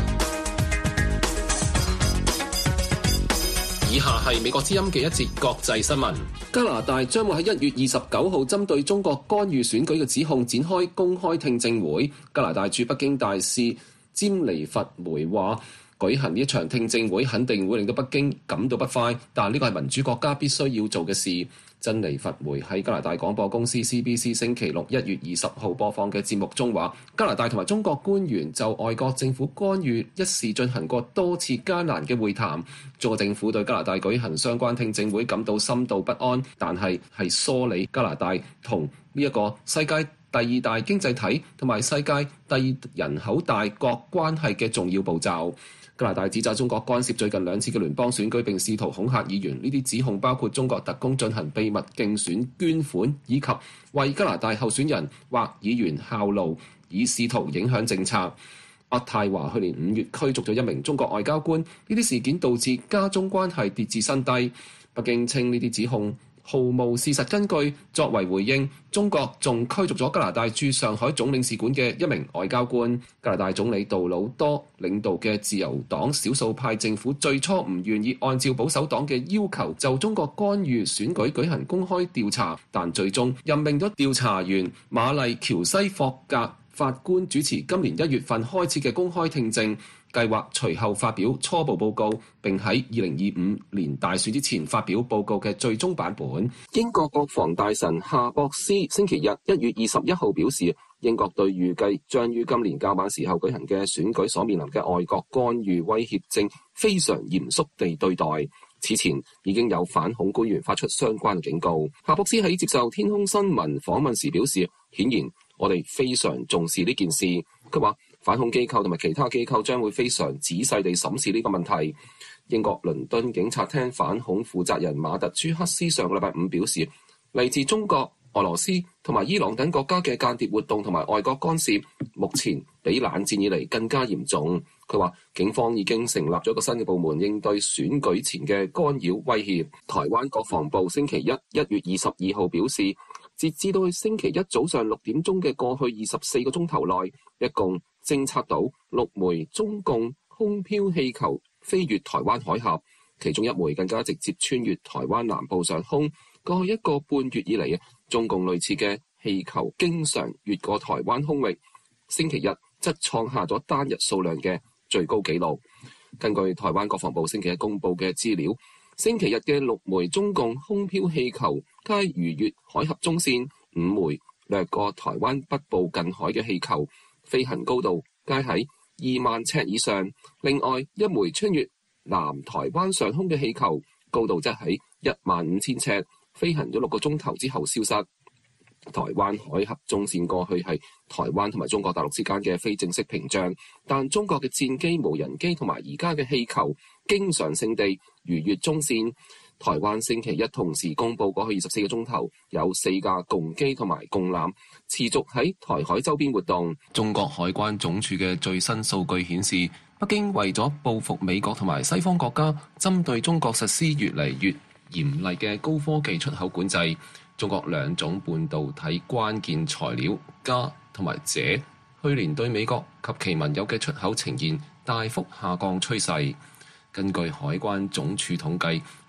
Speaker 5: 以下係美國之音嘅一節國際新聞。加拿大將會喺1月29號針對中國干預選舉嘅指控展開公開聽證會。加拿大駐北京大使詹尼弗梅話，舉行呢一場聽證會肯定會令到北京感到不快，但呢個係民主國家必須要做嘅事。珍妮弗梅喺加拿大廣播公司 CBC 星期六1月20號播放嘅節目中話，加拿大同埋中國官員就外國政府干預一事進行過多次艱難嘅會談。中國政府對加拿大舉行相關聽證會感到深度不安，但係梳理加拿大同呢一個世界第2大經濟體同埋世界第2人口大國關係嘅重要步驟。加拿大指責中國干涉最近2次嘅聯邦選舉，並試圖恐嚇議員。呢啲指控包括中國特工進行秘密競選捐款，以及為加拿大候選人或議員效勞，以試圖影響政策。渥太華去年5月驅逐咗1名中國外交官，呢啲事件導致加中關係跌至新低。北京稱呢啲指控毫無事實根據。作為回應，中國仲驅逐咗加拿大駐上海總領事館嘅1名外交官。加拿大總理杜魯多領導嘅自由黨少數派政府最初唔願意按照保守黨嘅要求就中國干預選舉舉行公開調查，但最終任命咗調查員瑪麗喬西霍格法官主持今年1月份開始嘅公開聽證，計劃隨後發表初步報告，並喺2025年大選之前發表報告嘅最終版本。英國國防大臣夏博斯星期日1月21號表示，英國對預計將於今年較晚時候舉行嘅選舉所面臨嘅外國干預威脅正非常嚴肅地對待。此前已經有反恐官員發出相關警告。夏博斯喺接受天空新聞訪問時表示，顯然我哋非常重視呢件事。佢話反恐機構同埋其他機構將會非常仔細地審視呢個問題。英國倫敦警察廳反恐負責人馬特朱克斯上個禮拜5表示，嚟自中國、俄羅斯同埋伊朗等國家嘅間諜活動同埋外國干涉，目前比冷戰以嚟更加嚴重。佢話警方已經成立咗一個新嘅部門應對選舉前嘅干擾威脅。台灣國防部星期一1月22號表示，截至到星期一早上6點鐘嘅過去24個鐘頭內，一共偵測到6枚中共空飄氣球飛越台灣海峽，其中1枚更加直接穿越台灣南部上空。過去1個半月以嚟，中共類似嘅氣球經常越過台灣空域，星期日則創下咗單日數量嘅最高紀錄。根據台灣國防部星期一公布嘅資料，星期日嘅6枚中共空飄氣球皆逾越海峽中線，5枚掠過台灣北部近海嘅氣球，飛行高度皆喺2萬尺以上。另外1枚穿越南台灣上空嘅氣球，高度則喺15000尺，飛行咗6個鐘頭之後消失。台灣海峽中線過去係台灣同埋中國大陸之間嘅非正式屏障，但中國嘅戰機、無人機同埋而家嘅氣球經常性地逾越中線。台灣星期一同時公佈過去24個鐘頭有4架共機同埋共艦持續喺台海周邊活動。中國海關總署嘅最新數據顯示，北京為咗報復美國同埋西方國家針對中國實施越嚟越嚴厲嘅高科技出口管制，中國2種半導體關鍵材料鎵同埋鍺，去年對美國及其盟友嘅出口呈現大幅下降趨勢。根據海關總署統計，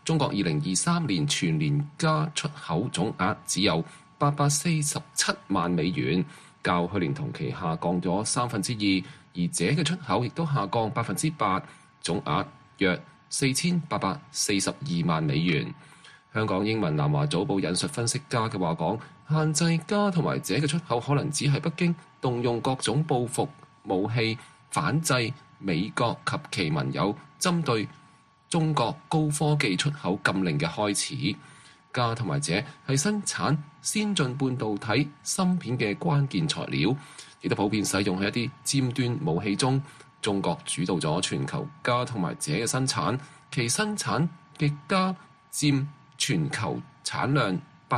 Speaker 5: 中國2023年全年加出口總額只有847萬美元，較去年同期下降咗2%，而這嘅出口亦都下降8%，總額約4842萬美元。香港英文南華早報引述分析家嘅話講，限制鎵同埋鍺嘅出口可能只係北京動用各種報復武器反制美國及其盟友針對中國高科技出口禁令嘅開始。鎵同埋鍺係生產先進半導體芯片嘅關鍵材料，亦都普遍使用喺一啲尖端武器中。中國主導咗全球鎵同埋鍺嘅生產，其生產嘅鎵佔全球產量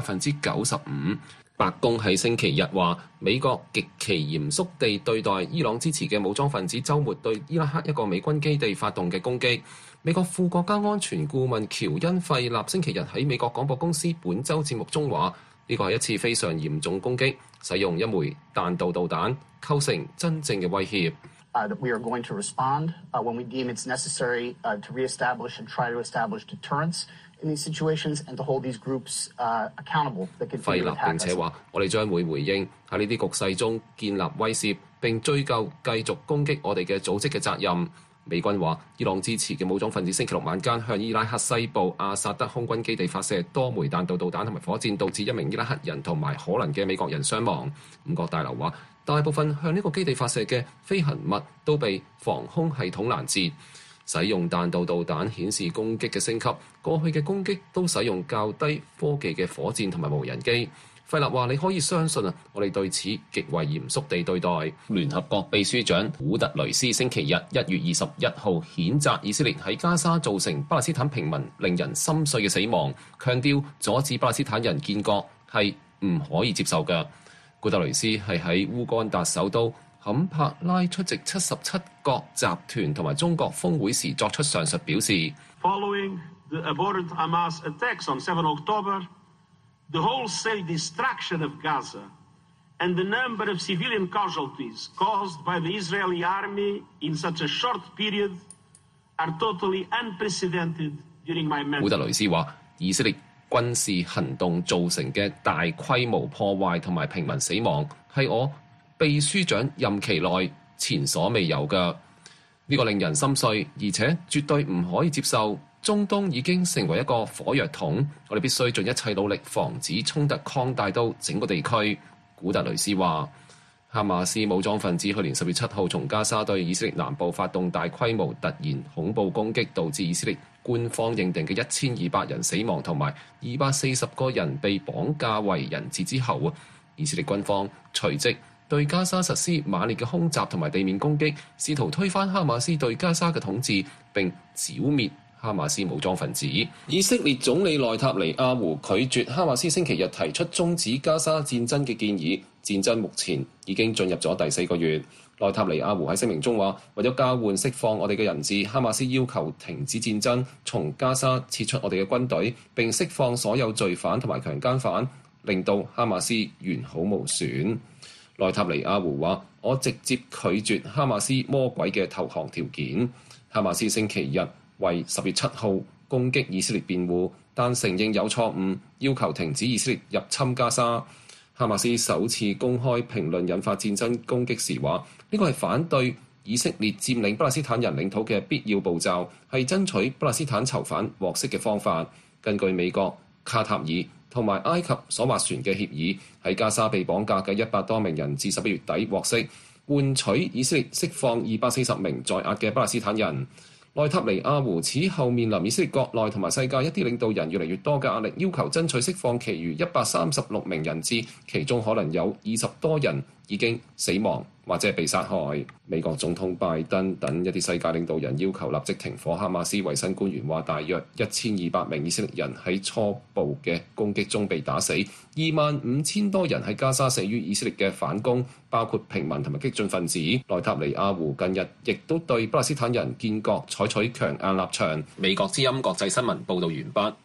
Speaker 5: 95%。白宮喺星期日話，美國極其嚴肅地對待伊朗支持嘅武裝分子週末對伊拉克一個美軍基地發動嘅攻擊。美國副國家安全顧問喬恩費納星期日喺美國廣播公司本週節目中話，呢個係一次非常嚴重攻擊，使用一枚彈道導彈構成真正嘅威脅。
Speaker 6: That we are going to respond when we deem it's necessary to reestablish and try to establish deterrence in these situations and to hold these groups accountable.
Speaker 5: 費納並且話：我哋將會回應喺呢啲局勢中建立威懾，並追究繼續攻擊我哋嘅組織嘅責任。美軍話，伊朗支持嘅武裝分子星期六晚間向伊拉克西部阿薩德空軍基地發射多枚彈道導彈同埋火箭，導致1名伊拉克人同埋可能嘅美國人傷亡。五角大樓話，大部分向呢個基地發射嘅飛行物都被防空系統攔截。使用彈道導彈顯示攻擊嘅升級，過去嘅攻擊都使用較低科技嘅火箭同埋無人機。費納話：你可以相信啊，我哋對此極為嚴肅地對待。聯合國秘書長古特雷斯星期日1月21號譴責以色列喺加沙造成巴勒斯坦平民令人心碎嘅死亡，強調阻止巴勒斯坦人建國係唔可以接受嘅。古特雷斯係喺烏干達首都坎帕拉出席77國集團同埋中國峰會時作出上述表示。
Speaker 7: Following the abhorrent Hamas attacks on 7 October, the wholesale destruction of Gaza and the number of civilian casualties caused by the Israeli army in such a short period are totally unprecedented during my mention.
Speaker 5: 古特雷斯話：以色列軍事行動造成嘅大規模破壞同埋平民死亡係我秘書長任期內前所未有嘅，呢個令人心碎，而且絕對唔可以接受。中東已經成為一個火藥桶，我哋必須盡一切努力防止衝突擴大到整個地區。古特雷斯話，哈馬斯武裝分子去年10月7號從加沙對以色列南部發動大規模突然恐怖攻擊，導致以色列官方認定嘅1200人死亡同埋240個人被綁架為人質之後，以色列軍方隨即對加沙實施猛烈嘅空襲同埋地面攻擊，試圖推翻哈馬斯對加沙嘅統治並剿滅哈馬斯武裝分子。以色列總理內塔尼亞胡拒絕哈馬斯星期日提出終止加沙戰爭嘅建議，戰爭目前已經進入咗第4個月。內塔尼亞胡喺聲明中話，為咗交換釋放我哋嘅人質，哈馬斯要求停止戰爭，從加沙撤出我哋嘅軍隊，並釋放所有罪犯同埋強姦犯，令到哈馬斯完好無損。內塔尼亞胡話：我直接拒絕哈馬斯魔鬼嘅投降條件。哈馬斯星期日為10月7號攻擊以色列辯護，但承認有錯誤，要求停止以色列入侵加沙。哈馬斯首次公開評論引發戰爭攻擊時話：呢個係反對以色列佔領巴勒斯坦人領土嘅必要步驟，係爭取巴勒斯坦囚犯獲釋嘅方法。根據美國、卡塔爾同埋埃及所斡旋嘅協議，喺加沙被綁架嘅100多名人至11月底獲釋，換取以色列釋放240名在押嘅巴勒斯坦人。內塔尼亞胡此後面臨以色列國內同埋世界一啲領導人越嚟越多嘅壓力，要求爭取釋放其餘136名人質，其中可能有20多人已經死亡或者被殺害。美國總統拜登等一啲世界領導人要求立即停火。哈馬斯衛生官員話，大約1200名以色列人喺初步嘅攻擊中被打死，25000多人喺加沙死於以色列嘅反攻，包括平民同埋激進分子。內塔尼亞胡近日亦都對巴勒斯坦人建國採取強硬立場。美國之音國際新聞報道完畢。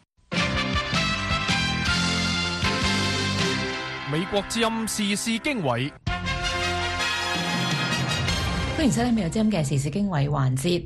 Speaker 15: 美國之音時事經緯，
Speaker 3: 歡迎收聽美國之音嘅時事經緯環節。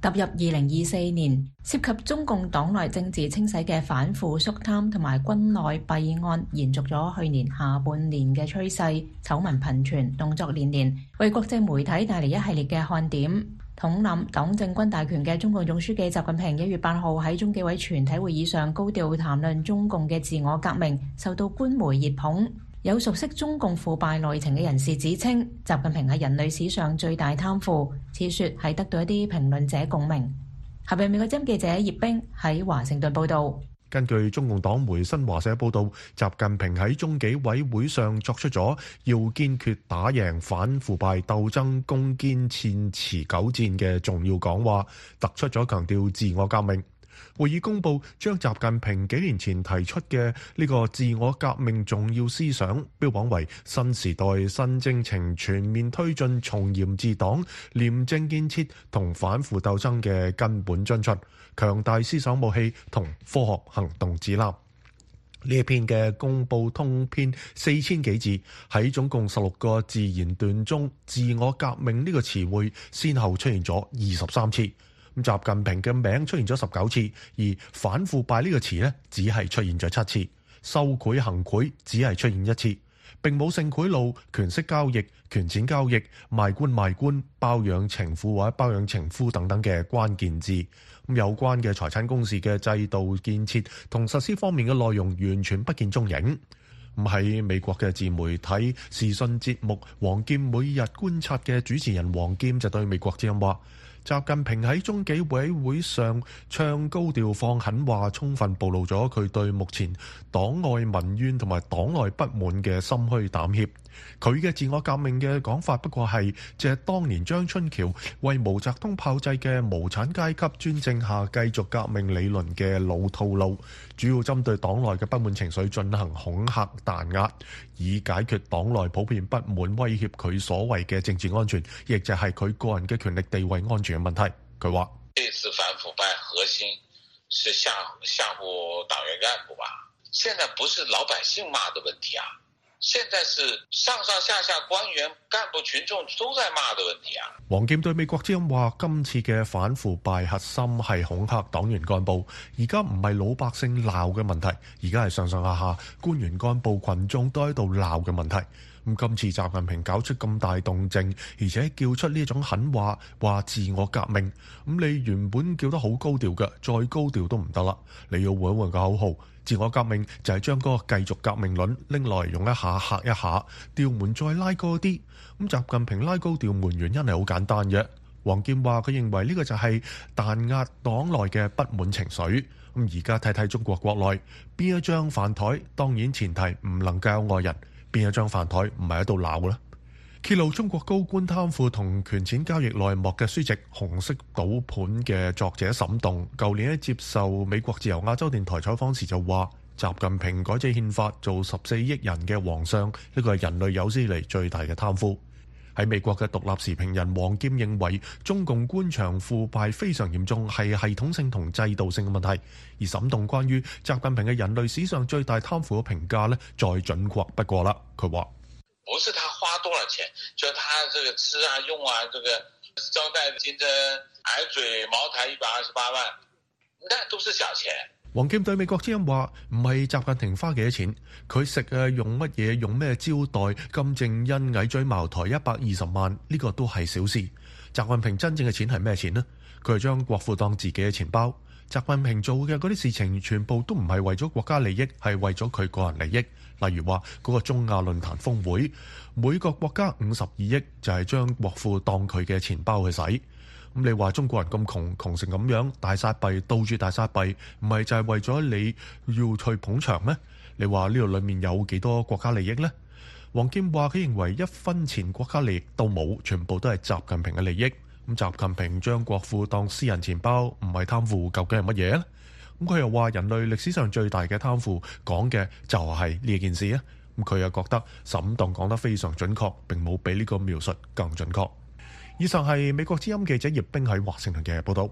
Speaker 3: 踏入2024年，涉及中共黨內政治清洗嘅反腐肅貪同埋軍內弊案，延續咗去年下半年嘅趨勢，醜聞頻傳，動作連連，為國際媒體帶嚟一系列嘅看點。統攬黨政軍大權嘅中共總書記習近平1月8號喺中紀委全體會議上高調談論中共嘅自我革命，受到官媒熱捧。有熟悉中共腐敗內情嘅人士指稱，習近平係人類史上最大貪腐，此說係得到一啲評論者共鳴。下邊美國之音記者葉冰喺華盛頓報導。
Speaker 2: 根據中共黨媒新華社報導，習近平喺中紀委會上作出咗要堅決打贏反腐敗鬥爭、攻堅戰、持久戰嘅重要講話，突出咗強調自我革命。會議公佈將習近平幾年前提出嘅呢個自我革命重要思想標榜為新時代新征程全面推進從嚴治黨、廉政建設同反腐鬥爭嘅根本遵循，強大思想武器同科學行動指南。呢一篇嘅公佈通篇4000幾字，喺總共16個自然段中，自我革命呢個詞彙先後出現咗23次。咁習近平嘅名出現咗19次，而反腐敗呢個詞呢，只係出現咗7次，收賄行賄只係出現1次，並冇性賄賂、權色交易、權錢交易、賣官、包養情婦或者包養情夫等等嘅關鍵字。咁有關嘅財產公示嘅制度建設同實施方面嘅內容完全不見蹤影。咁喺美國嘅自媒體時訊節目《黃劍每日觀察》嘅主持人黃劍就對美國之音話，習近平喺中紀委會上唱高調放狠話，充分暴露咗佢對目前黨外民怨同埋黨內不滿嘅心虛膽怯。佢嘅自我革命嘅講法不過係借當年張春橋為毛澤東炮製嘅無產階級專政下繼續革命理論嘅老套路，主要針對黨內嘅不滿情緒進行恐嚇彈壓，以解決黨內普遍不滿威脅佢所謂嘅政治安全，亦就係佢個人嘅權力地位安全嘅問題。佢話：
Speaker 4: 這次反腐敗核心是嚇唬黨員幹部吧？現在不是老百姓罵的問題啊！現在是上上下下官員、幹部、群眾都在罵的問題啊！
Speaker 2: 黃劍對美國之音話：今次嘅反腐敗核心係恐嚇黨員幹部，而家唔係老百姓鬧嘅問題，而家係上上下下官員幹部群眾都喺度鬧嘅問題。咁今次習近平搞出咁大動靜，而且叫出呢種狠話，話自我革命。咁你原本叫得好高調嘅，再高調都唔得啦。你要換一換個口號，自我革命就係將嗰個繼續革命論拎來用一下嚇一下，調門再拉高啲。咁習近平拉高調門原因係好簡單嘅。黃劍話佢認為呢個就係彈壓黨內嘅不滿情緒。咁而家睇睇中國國內邊一張飯台，當然前提唔能夠有外人。邊一張飯台唔係喺度鬧啦？揭露中國高官貪腐同權錢交易內幕嘅書籍《紅色賭盤》嘅作者沈棟，舊年喺接受美國自由亞洲電台採訪時就話：習近平改制憲法做14億人嘅皇上，呢個係人類有史以嚟最大嘅貪腐。喺美國嘅獨立時評人黃劍認為，中共官場腐敗非常嚴重，係系統性同制度性嘅問題。而沈棟關於習近平嘅人類史上最大貪腐嘅評價呢，再準確不過啦。佢話：
Speaker 4: 不是他花多少錢，就他這個吃啊用啊，這個招待金針、矮嘴、茅台128萬，那都是小錢。
Speaker 2: 黃劍對美國之音話：唔係習近平花幾多錢，佢食啊用乜嘢用咩招待，金正恩矮嘴茅台120萬，呢個都係小事。習近平真正嘅錢係咩錢呢？佢係將國庫當自己嘅錢包。習近平做嘅嗰啲事情，全部都唔係為咗國家利益，係為咗佢個人利益。例如話嗰個中亞論壇峰會，每個國家52億，就係將國庫當佢嘅錢包去使。咁你話中國人咁窮成咁樣，大撒幣到處大撒幣，唔係就係為咗你要去捧場咩？你話呢度裡面有幾多國家利益呢？黃劍話佢認為一分錢國家利益都冇，全部都係習近平嘅利益。咁習近平將國庫當私人錢包，唔係貪腐，究竟係乜嘢呢？咁佢又話人類歷史上最大嘅貪腐，講嘅就係呢件事啊。咁佢又覺得沈棟講得非常準確，並冇比呢個描述更準確。以上係美國之音記者葉冰喺華盛頓嘅報道。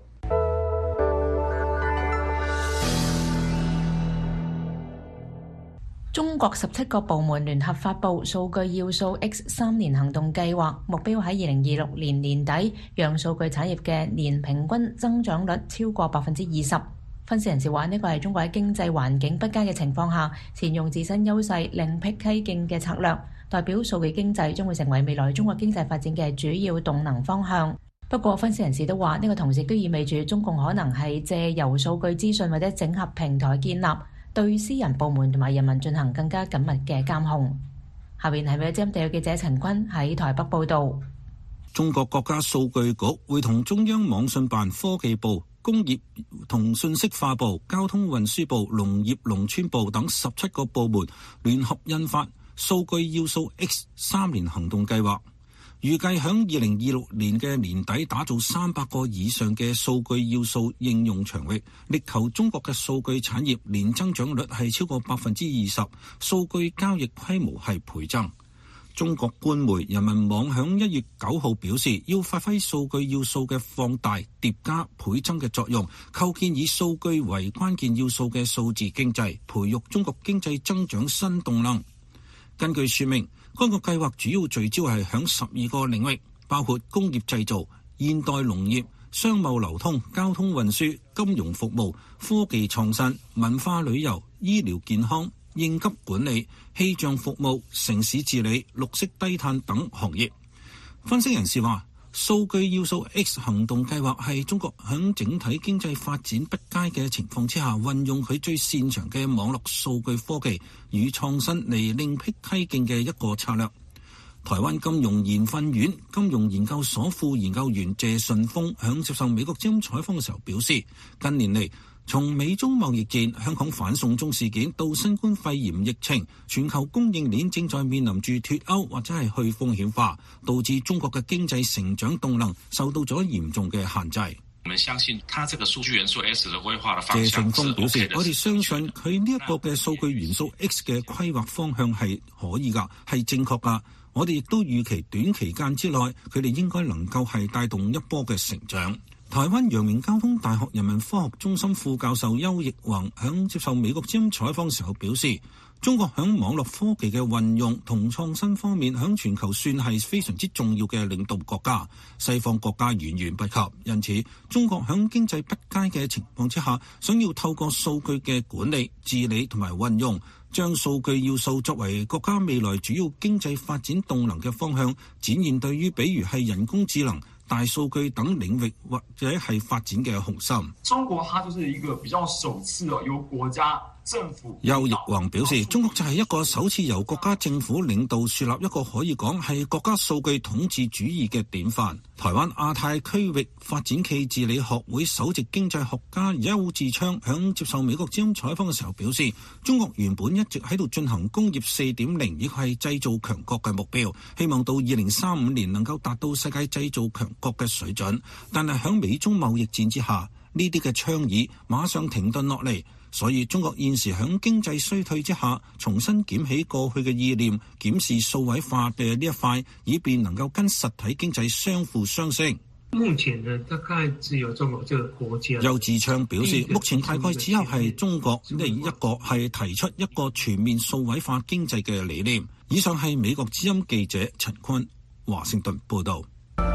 Speaker 3: 中國17個部門聯合發布數據要素 X 3年行動計劃，目標喺2026年年底讓數據產業嘅年平均增長率超過20%。分析人士話，呢個係中國喺經濟環境不佳嘅情況下，善用自身優勢另闢蹊徑嘅策略，代表數據經濟將會成為未來中國經濟發展嘅主要動能方向。不過，分析人士都話，呢個同時都意味住中共可能係借由數據資訊或者整合平台建立，對私人部門同埋人民進行更加緊密嘅監控。下邊係美國之音地記者陳坤喺台北報導。
Speaker 8: 中國國家數據局會同中央網信辦、科技部、工業同信息化部、交通運輸部、農業農村部等17個部門聯合印發數據要素 X 3年行動計劃，預計響2026年嘅年底打造300個以上嘅數據要素應用場域，力求中國嘅數據產業年增長率係超過20%，數據交易規模係倍增。中國官媒人民網響1月9號表示，要發揮數據要素嘅放大、疊加、倍增嘅作用，構建以數據為關鍵要素嘅數字經濟，培育中國經濟增長新動能。根據說明，該個計劃主要聚焦係響12個領域，包括工業製造、現代農業、商貿流通、交通運輸、金融服務、科技創新、文化旅遊、醫療健康、應急管理、氣象服務、城市治理、綠色低碳等行業。分析人士話，數據要素 X 行動計劃係中國響整體經濟發展不佳嘅情況之下，運用佢最擅長嘅網絡數據科技與創新嚟另闢蹊徑嘅一個策略。台灣金融研訓院金融研究所副研究員謝順峰響接受美國之音採訪嘅時候表示，近年嚟從美中貿易戰、香港反送中事件到新冠肺炎疫情，全球供應鏈正在面臨住脫歐或者係去風險化，導致中國嘅經濟成長動能受到咗嚴重嘅限制。
Speaker 9: 我們相信他這個數據元素 X 的規劃的方向。謝
Speaker 8: 順峰表示，我哋相信佢呢一個嘅數據元素 X 嘅規劃方向係可以㗎，係正確㗎。我哋亦都預期短期間之內，佢哋應該能夠係帶動一波嘅成長。台灣陽明交通大學人文科學中心副教授邱奕宏響接受美國之音採訪時候表示，中國響網絡科技嘅運用同創新方面響全球算係非常之重要嘅領導國家，西方國家遠遠不及。因此，中國響經濟不佳嘅情況之下，想要透過數據嘅管理、治理同埋運用，將數據要素作為國家未來主要經濟發展動能嘅方向，展現對於比如係人工智能、大數據等領域或者係發展嘅雄心。
Speaker 10: 中國它就是一個比較首次由國家政府。
Speaker 8: 邱奕宏表示，中國就係一個首次由國家政府領導樹立一個可以講係國家數據統治主義嘅典範。台灣亞太區域發展暨治理學會首席經濟學家邱志昌響接受美國之音採訪嘅時候表示，中國原本一直喺度進行工業 4.0， 亦係製造強國嘅目標，希望到2035年能夠達到世界製造強國嘅水準。但係響美中貿易戰之下，呢啲嘅倡議馬上停頓落嚟。所以中國現時喺經濟衰退之下，重新檢起過去嘅意念，檢視數位化嘅呢一塊，以便能夠跟實體經濟相輔相成。
Speaker 16: 目前呢，大概只有中國這個國家。
Speaker 8: 邱志昌表示，目前大概只有係中國呢一個係提出一個全面數位化經濟嘅理念。以上係美國之音記者陳坤華盛頓報道。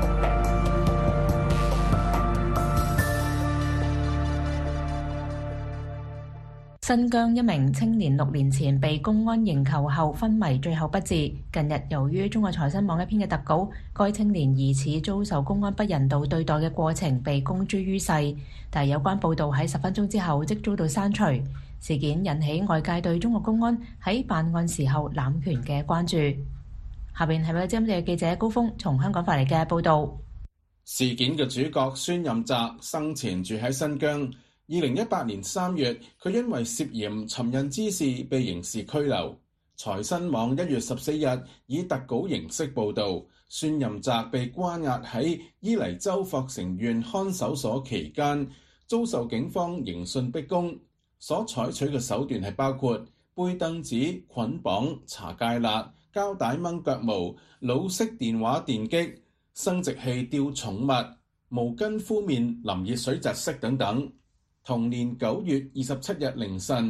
Speaker 3: 新疆一名青年6年前被公安營求後昏迷，最後不治。近日由於中國財新網一篇嘅特稿，該青年疑似遭受公安不人道對待嘅過程被公諸於世，但係有關報導喺10分鐘之後即遭到刪除。事件引起外界對中國公安喺辦案時候濫權嘅關注。下邊係美國之音嘅記者高峰從香港發嚟嘅報導。
Speaker 11: 事件嘅主角孫任澤生前住喺新疆。2018年3月，佢因為涉嫌尋釁滋事被刑事拘留。財新網1月14日以特稿形式報導，孫任澤被關押喺伊犁州霍城縣看守所期間，遭受警方刑訊逼供，所採取嘅手段係包括背凳子、捆綁、搽芥辣、膠帶掹腳毛、老式電話電擊、生殖器吊寵物、毛巾敷面淋熱水窒息等等。同年9月27日凌晨，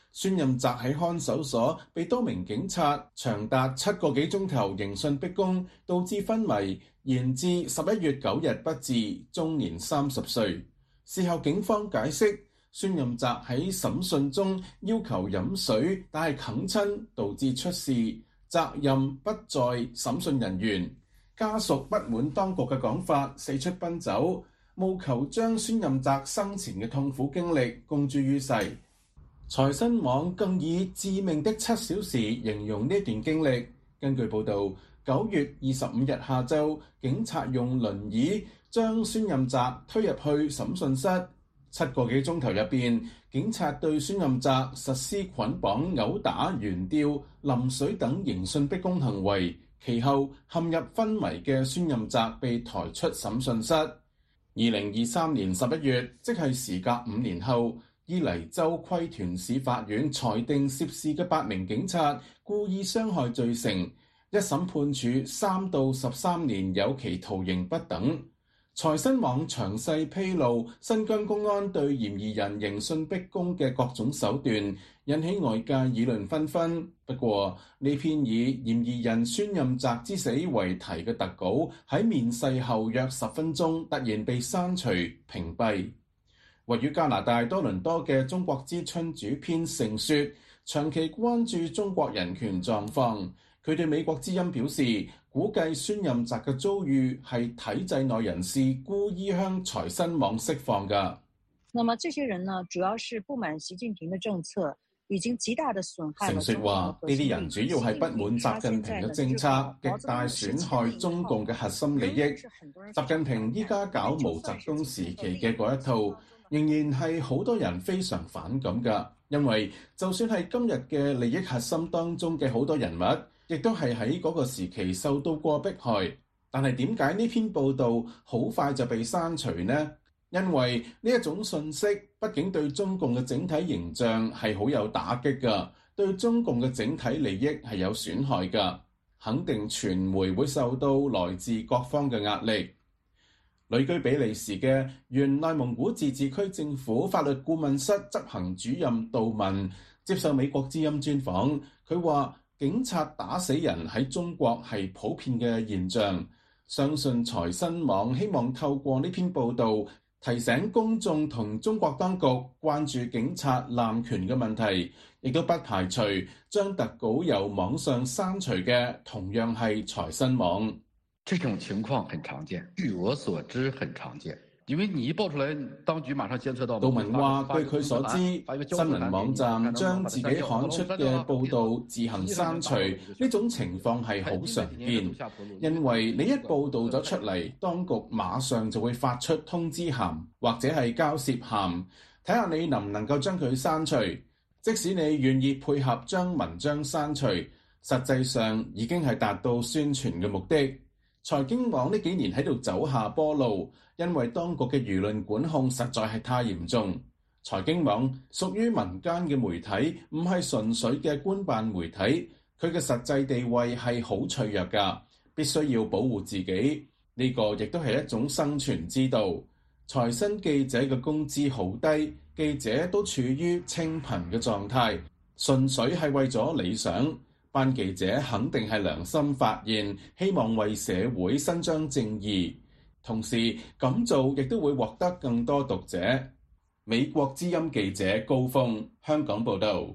Speaker 11: 孫任澤喺看守所被多名警察長達7個幾鐘頭刑訊逼供，導致昏迷，延至11月9日不治，終年30歲。事後警方解釋，孫任澤喺審訊中要求飲水，但係哽親，導致出事，責任不在審訊人員。家屬不滿當局嘅講法，四出奔走，務求將孫任澤生前嘅痛苦經歷公諸於世。財新網更以致命的7小時形容呢段經歷。根據報導，9月25日下晝，警察用輪椅將孫任澤推入去審訊室。7個幾鐘頭入邊，警察對孫任澤實施捆綁、毆打、懸吊、淋水等刑訊逼供行為。其後陷入昏迷嘅孫任澤被抬出審訊室。2023年11月，即係時隔5年後，伊犁州虧屯市法院裁定涉事嘅8名警察故意傷害罪成，一審判處3到13年有期徒刑不等。財新網詳細披露新疆公安對嫌疑人刑訊逼供嘅各種手段，引起外界議論紛紛。不過呢篇以嫌疑人孫任澤之死為題嘅特稿喺面世後約10分鐘突然被刪除屏蔽。位於加拿大多倫多嘅中國之春主編盛雪長期關注中國人權狀況，佢對美國之音表示，估計孫任澤嘅遭遇係體制內人士故意向財新網釋放㗎。
Speaker 12: 那麼這些人呢，主要是不滿習近平的政策，已經極大的損害。盛雪話：呢啲人主要係不滿習近平嘅政策，極大損害中共嘅核心利益。習近平依家搞毛澤東時期嘅嗰一套，仍然係好多人非常反感㗎。因為就算係今日嘅利益核心當中嘅好多人物，亦都係喺嗰個時期受到過迫害，但係點解呢篇報導好快就被刪除呢？因為呢一種信息畢竟對中共嘅整體形象係好有打擊㗎，對中共嘅整體利益係有損害㗎，肯定傳媒會受到來自各方嘅壓力。旅居比利時嘅原內蒙古自治區政府法律顧問室執行主任杜文接受美國之音專訪，佢話：警察打死人喺中國係普遍嘅現象，相信財新網希望透過呢篇報導提醒公眾同中國當局關注警察濫權嘅問題，亦都不排除將特稿由網上刪除嘅同樣係財新網。
Speaker 13: 這種情況很常見，據我所知很常見。因為你一報出來，當局馬上監測到。杜文話：據佢所知，新聞網站將自己刊出嘅報導自行刪除，呢種情況係好常見。因為你一報導咗出嚟，當局馬上就會發出通知函或者係交涉函，睇下你能唔能夠將佢刪除。即使你願意配合將文章刪除，實際上已經係達到宣傳嘅目的。財經網呢幾年喺度走下坡路。因為當局嘅輿論管控實在係太嚴重，財經網屬於民間嘅媒體，唔係純粹嘅官辦媒體，佢嘅實際地位係好脆弱㗎，必須要保護自己。呢個亦都係一種生存之道。財新記者嘅工資好低，記者都處於清貧嘅狀態，純粹係為咗理想。班記者肯定係良心發現，希望為社會伸張正義。同時咁做亦都會獲得更多讀者。美國之音記者高峰，香港報導。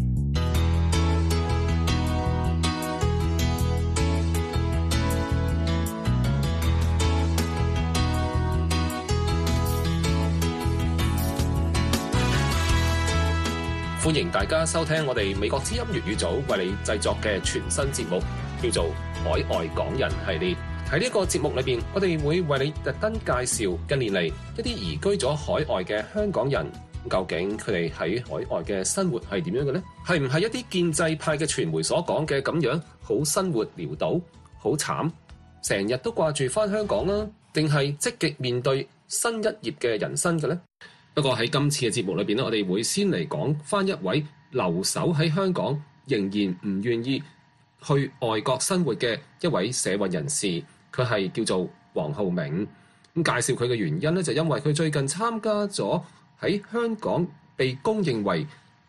Speaker 5: 歡迎大家收聽我哋美國之音粵語組為你製作嘅全新節目，叫做《海外港人系列》。喺呢個節目裏邊，我哋會為你特登介紹近年嚟一啲移居咗海外嘅香港人，究竟佢哋喺海外嘅生活係點樣嘅呢？係唔係一啲建制派嘅傳媒所講嘅咁樣，好生活潦倒、好慘，成日都掛住返香港啊？定係積極面對新一頁嘅人生嘅呢？不過喺今次嘅節目裏邊咧，我哋會先嚟講返一位留守喺香港，仍然唔願意去外國生活嘅一位社運人士。佢係叫做黃浩銘。咁介紹佢嘅原因咧，就因為佢最近參加咗喺香港被公認為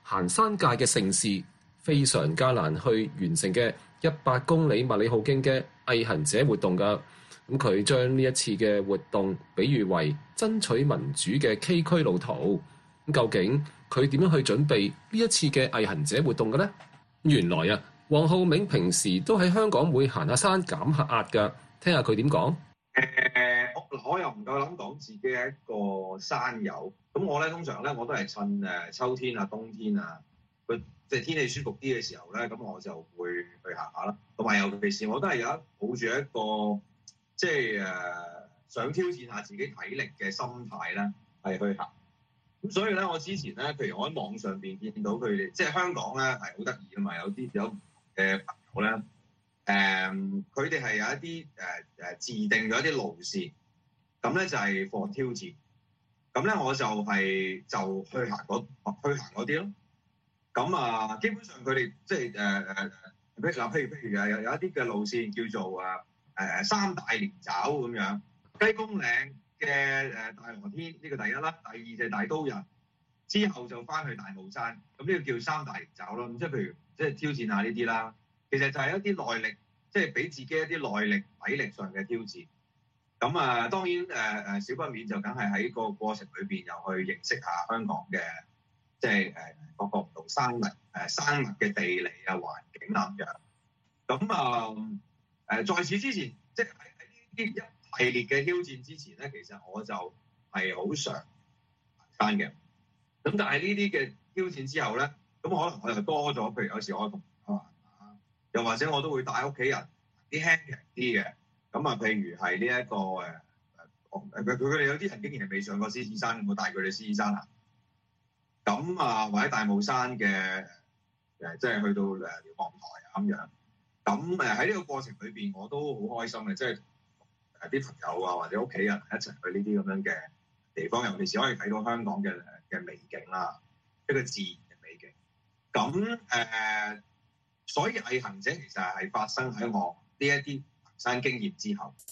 Speaker 5: 行山界嘅盛事，非常艱難去完成嘅100公里麥理浩徑嘅毅行者活動㗎。咁佢將呢一次嘅活動比喻為爭取民主嘅崎嶇路途。咁究竟佢點樣去準備呢一次嘅毅行者活動嘅呢？原來啊，黃浩銘平時都喺香港會行下山減下壓㗎。聽下佢點講。
Speaker 14: 我又唔夠膽講自己係一個山友。咁我咧通常咧我都係趁秋天啊、冬天啊，即係天氣舒服啲嘅時候咧，咁我就會去行下啦。同埋尤其是我都係抱住一個即係想挑戰下自己體力嘅心態咧，係去行。咁所以咧，我之前咧，譬如我喺網上邊見到佢哋，即係香港咧係好得意㗎嘛，有嘅朋友咧，佢哋係有一啲自定咗一啲路線，咁咧就係放挑戰。咁咧我就去行嗰啲咯。咁啊，基本上佢哋即係譬如有一啲嘅路線叫做三大連爪咁樣，雞公嶺嘅大羅天呢個第一啦，第二就係大刀人，之後就翻去大帽山，咁呢個叫三大連爪咯。咁即係譬如即係挑戰下呢啲啦，其實就係一啲耐力，即係俾自己一啲耐力、體力上嘅挑戰。咁啊，當然少不免就梗係喺個過程裏邊又去認識下香港嘅即係各個唔同山脈嘅地理啊、環境咁樣。咁在此之前，即係喺呢啲一系列嘅挑戰之前咧，其實我就係好常行山嘅。咁但係呢啲嘅挑戰之後咧，咁可能我就多咗，譬如有時我同朋友行，又或者我都會帶屋企人啲輕騎啲嘅。咁啊，譬如係呢一個佢哋有啲人竟然係未上過獅子山，我帶佢哋獅子山行。咁啊，或者大帽山嘅即係去到瞭望台啊咁樣。咁喺呢個過程裏邊，我都好開心嘅，即係啲朋友啊或者屋企人一齊去呢啲咁樣嘅地方，尤其是可以睇到香港嘅美景啦，一個自然嘅美景。咁所以毅行者其實係發生喺我呢一啲行山經驗之後。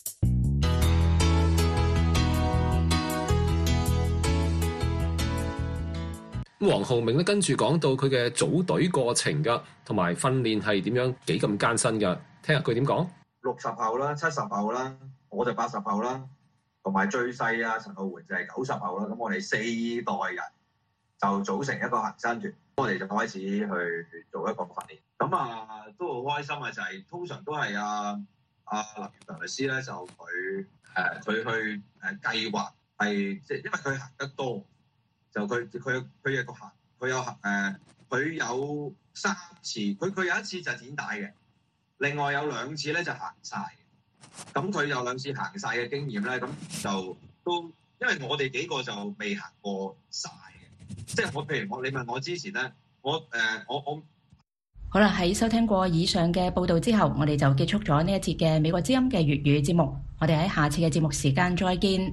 Speaker 5: 黃浩銘咧跟住講到佢嘅組隊過程㗎，同埋訓練係點樣幾咁艱辛㗎？聽下佢點講。
Speaker 14: 60後啦、70後啦，我就80後啦，同埋最細啊陳浩桓就係90後啦。咁我哋4代人就組成一個行山團，我哋就開始去做一個訓練。咁啊都好開心啊！就係通常都係林業強律師咧，就佢去計劃係即係因為佢行得多。就佢有個行，佢有3次，佢有一次就剪帶嘅，另外有2次咧就行晒嘅。咁佢有2次行晒嘅經驗咧，咁就都因為我哋幾個就未行過晒嘅，即係譬如你問我之前咧，我
Speaker 3: 好啦，喺收聽過以上嘅報道之後，我哋就結束咗呢一節嘅美國之音嘅粵語節目，我哋喺下次嘅節目時間再見。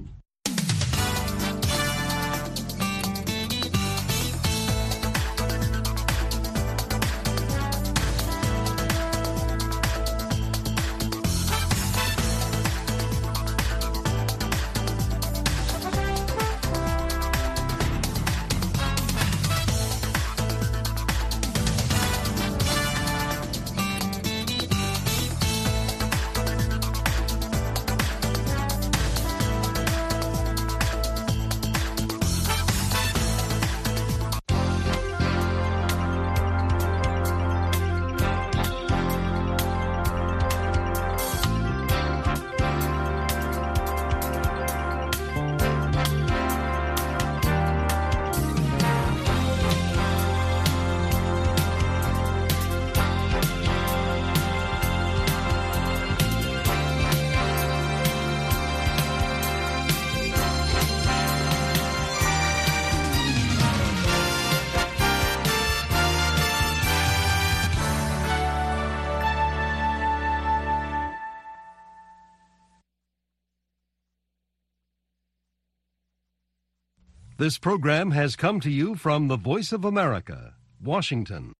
Speaker 1: This program has come to you from the Voice of America, Washington.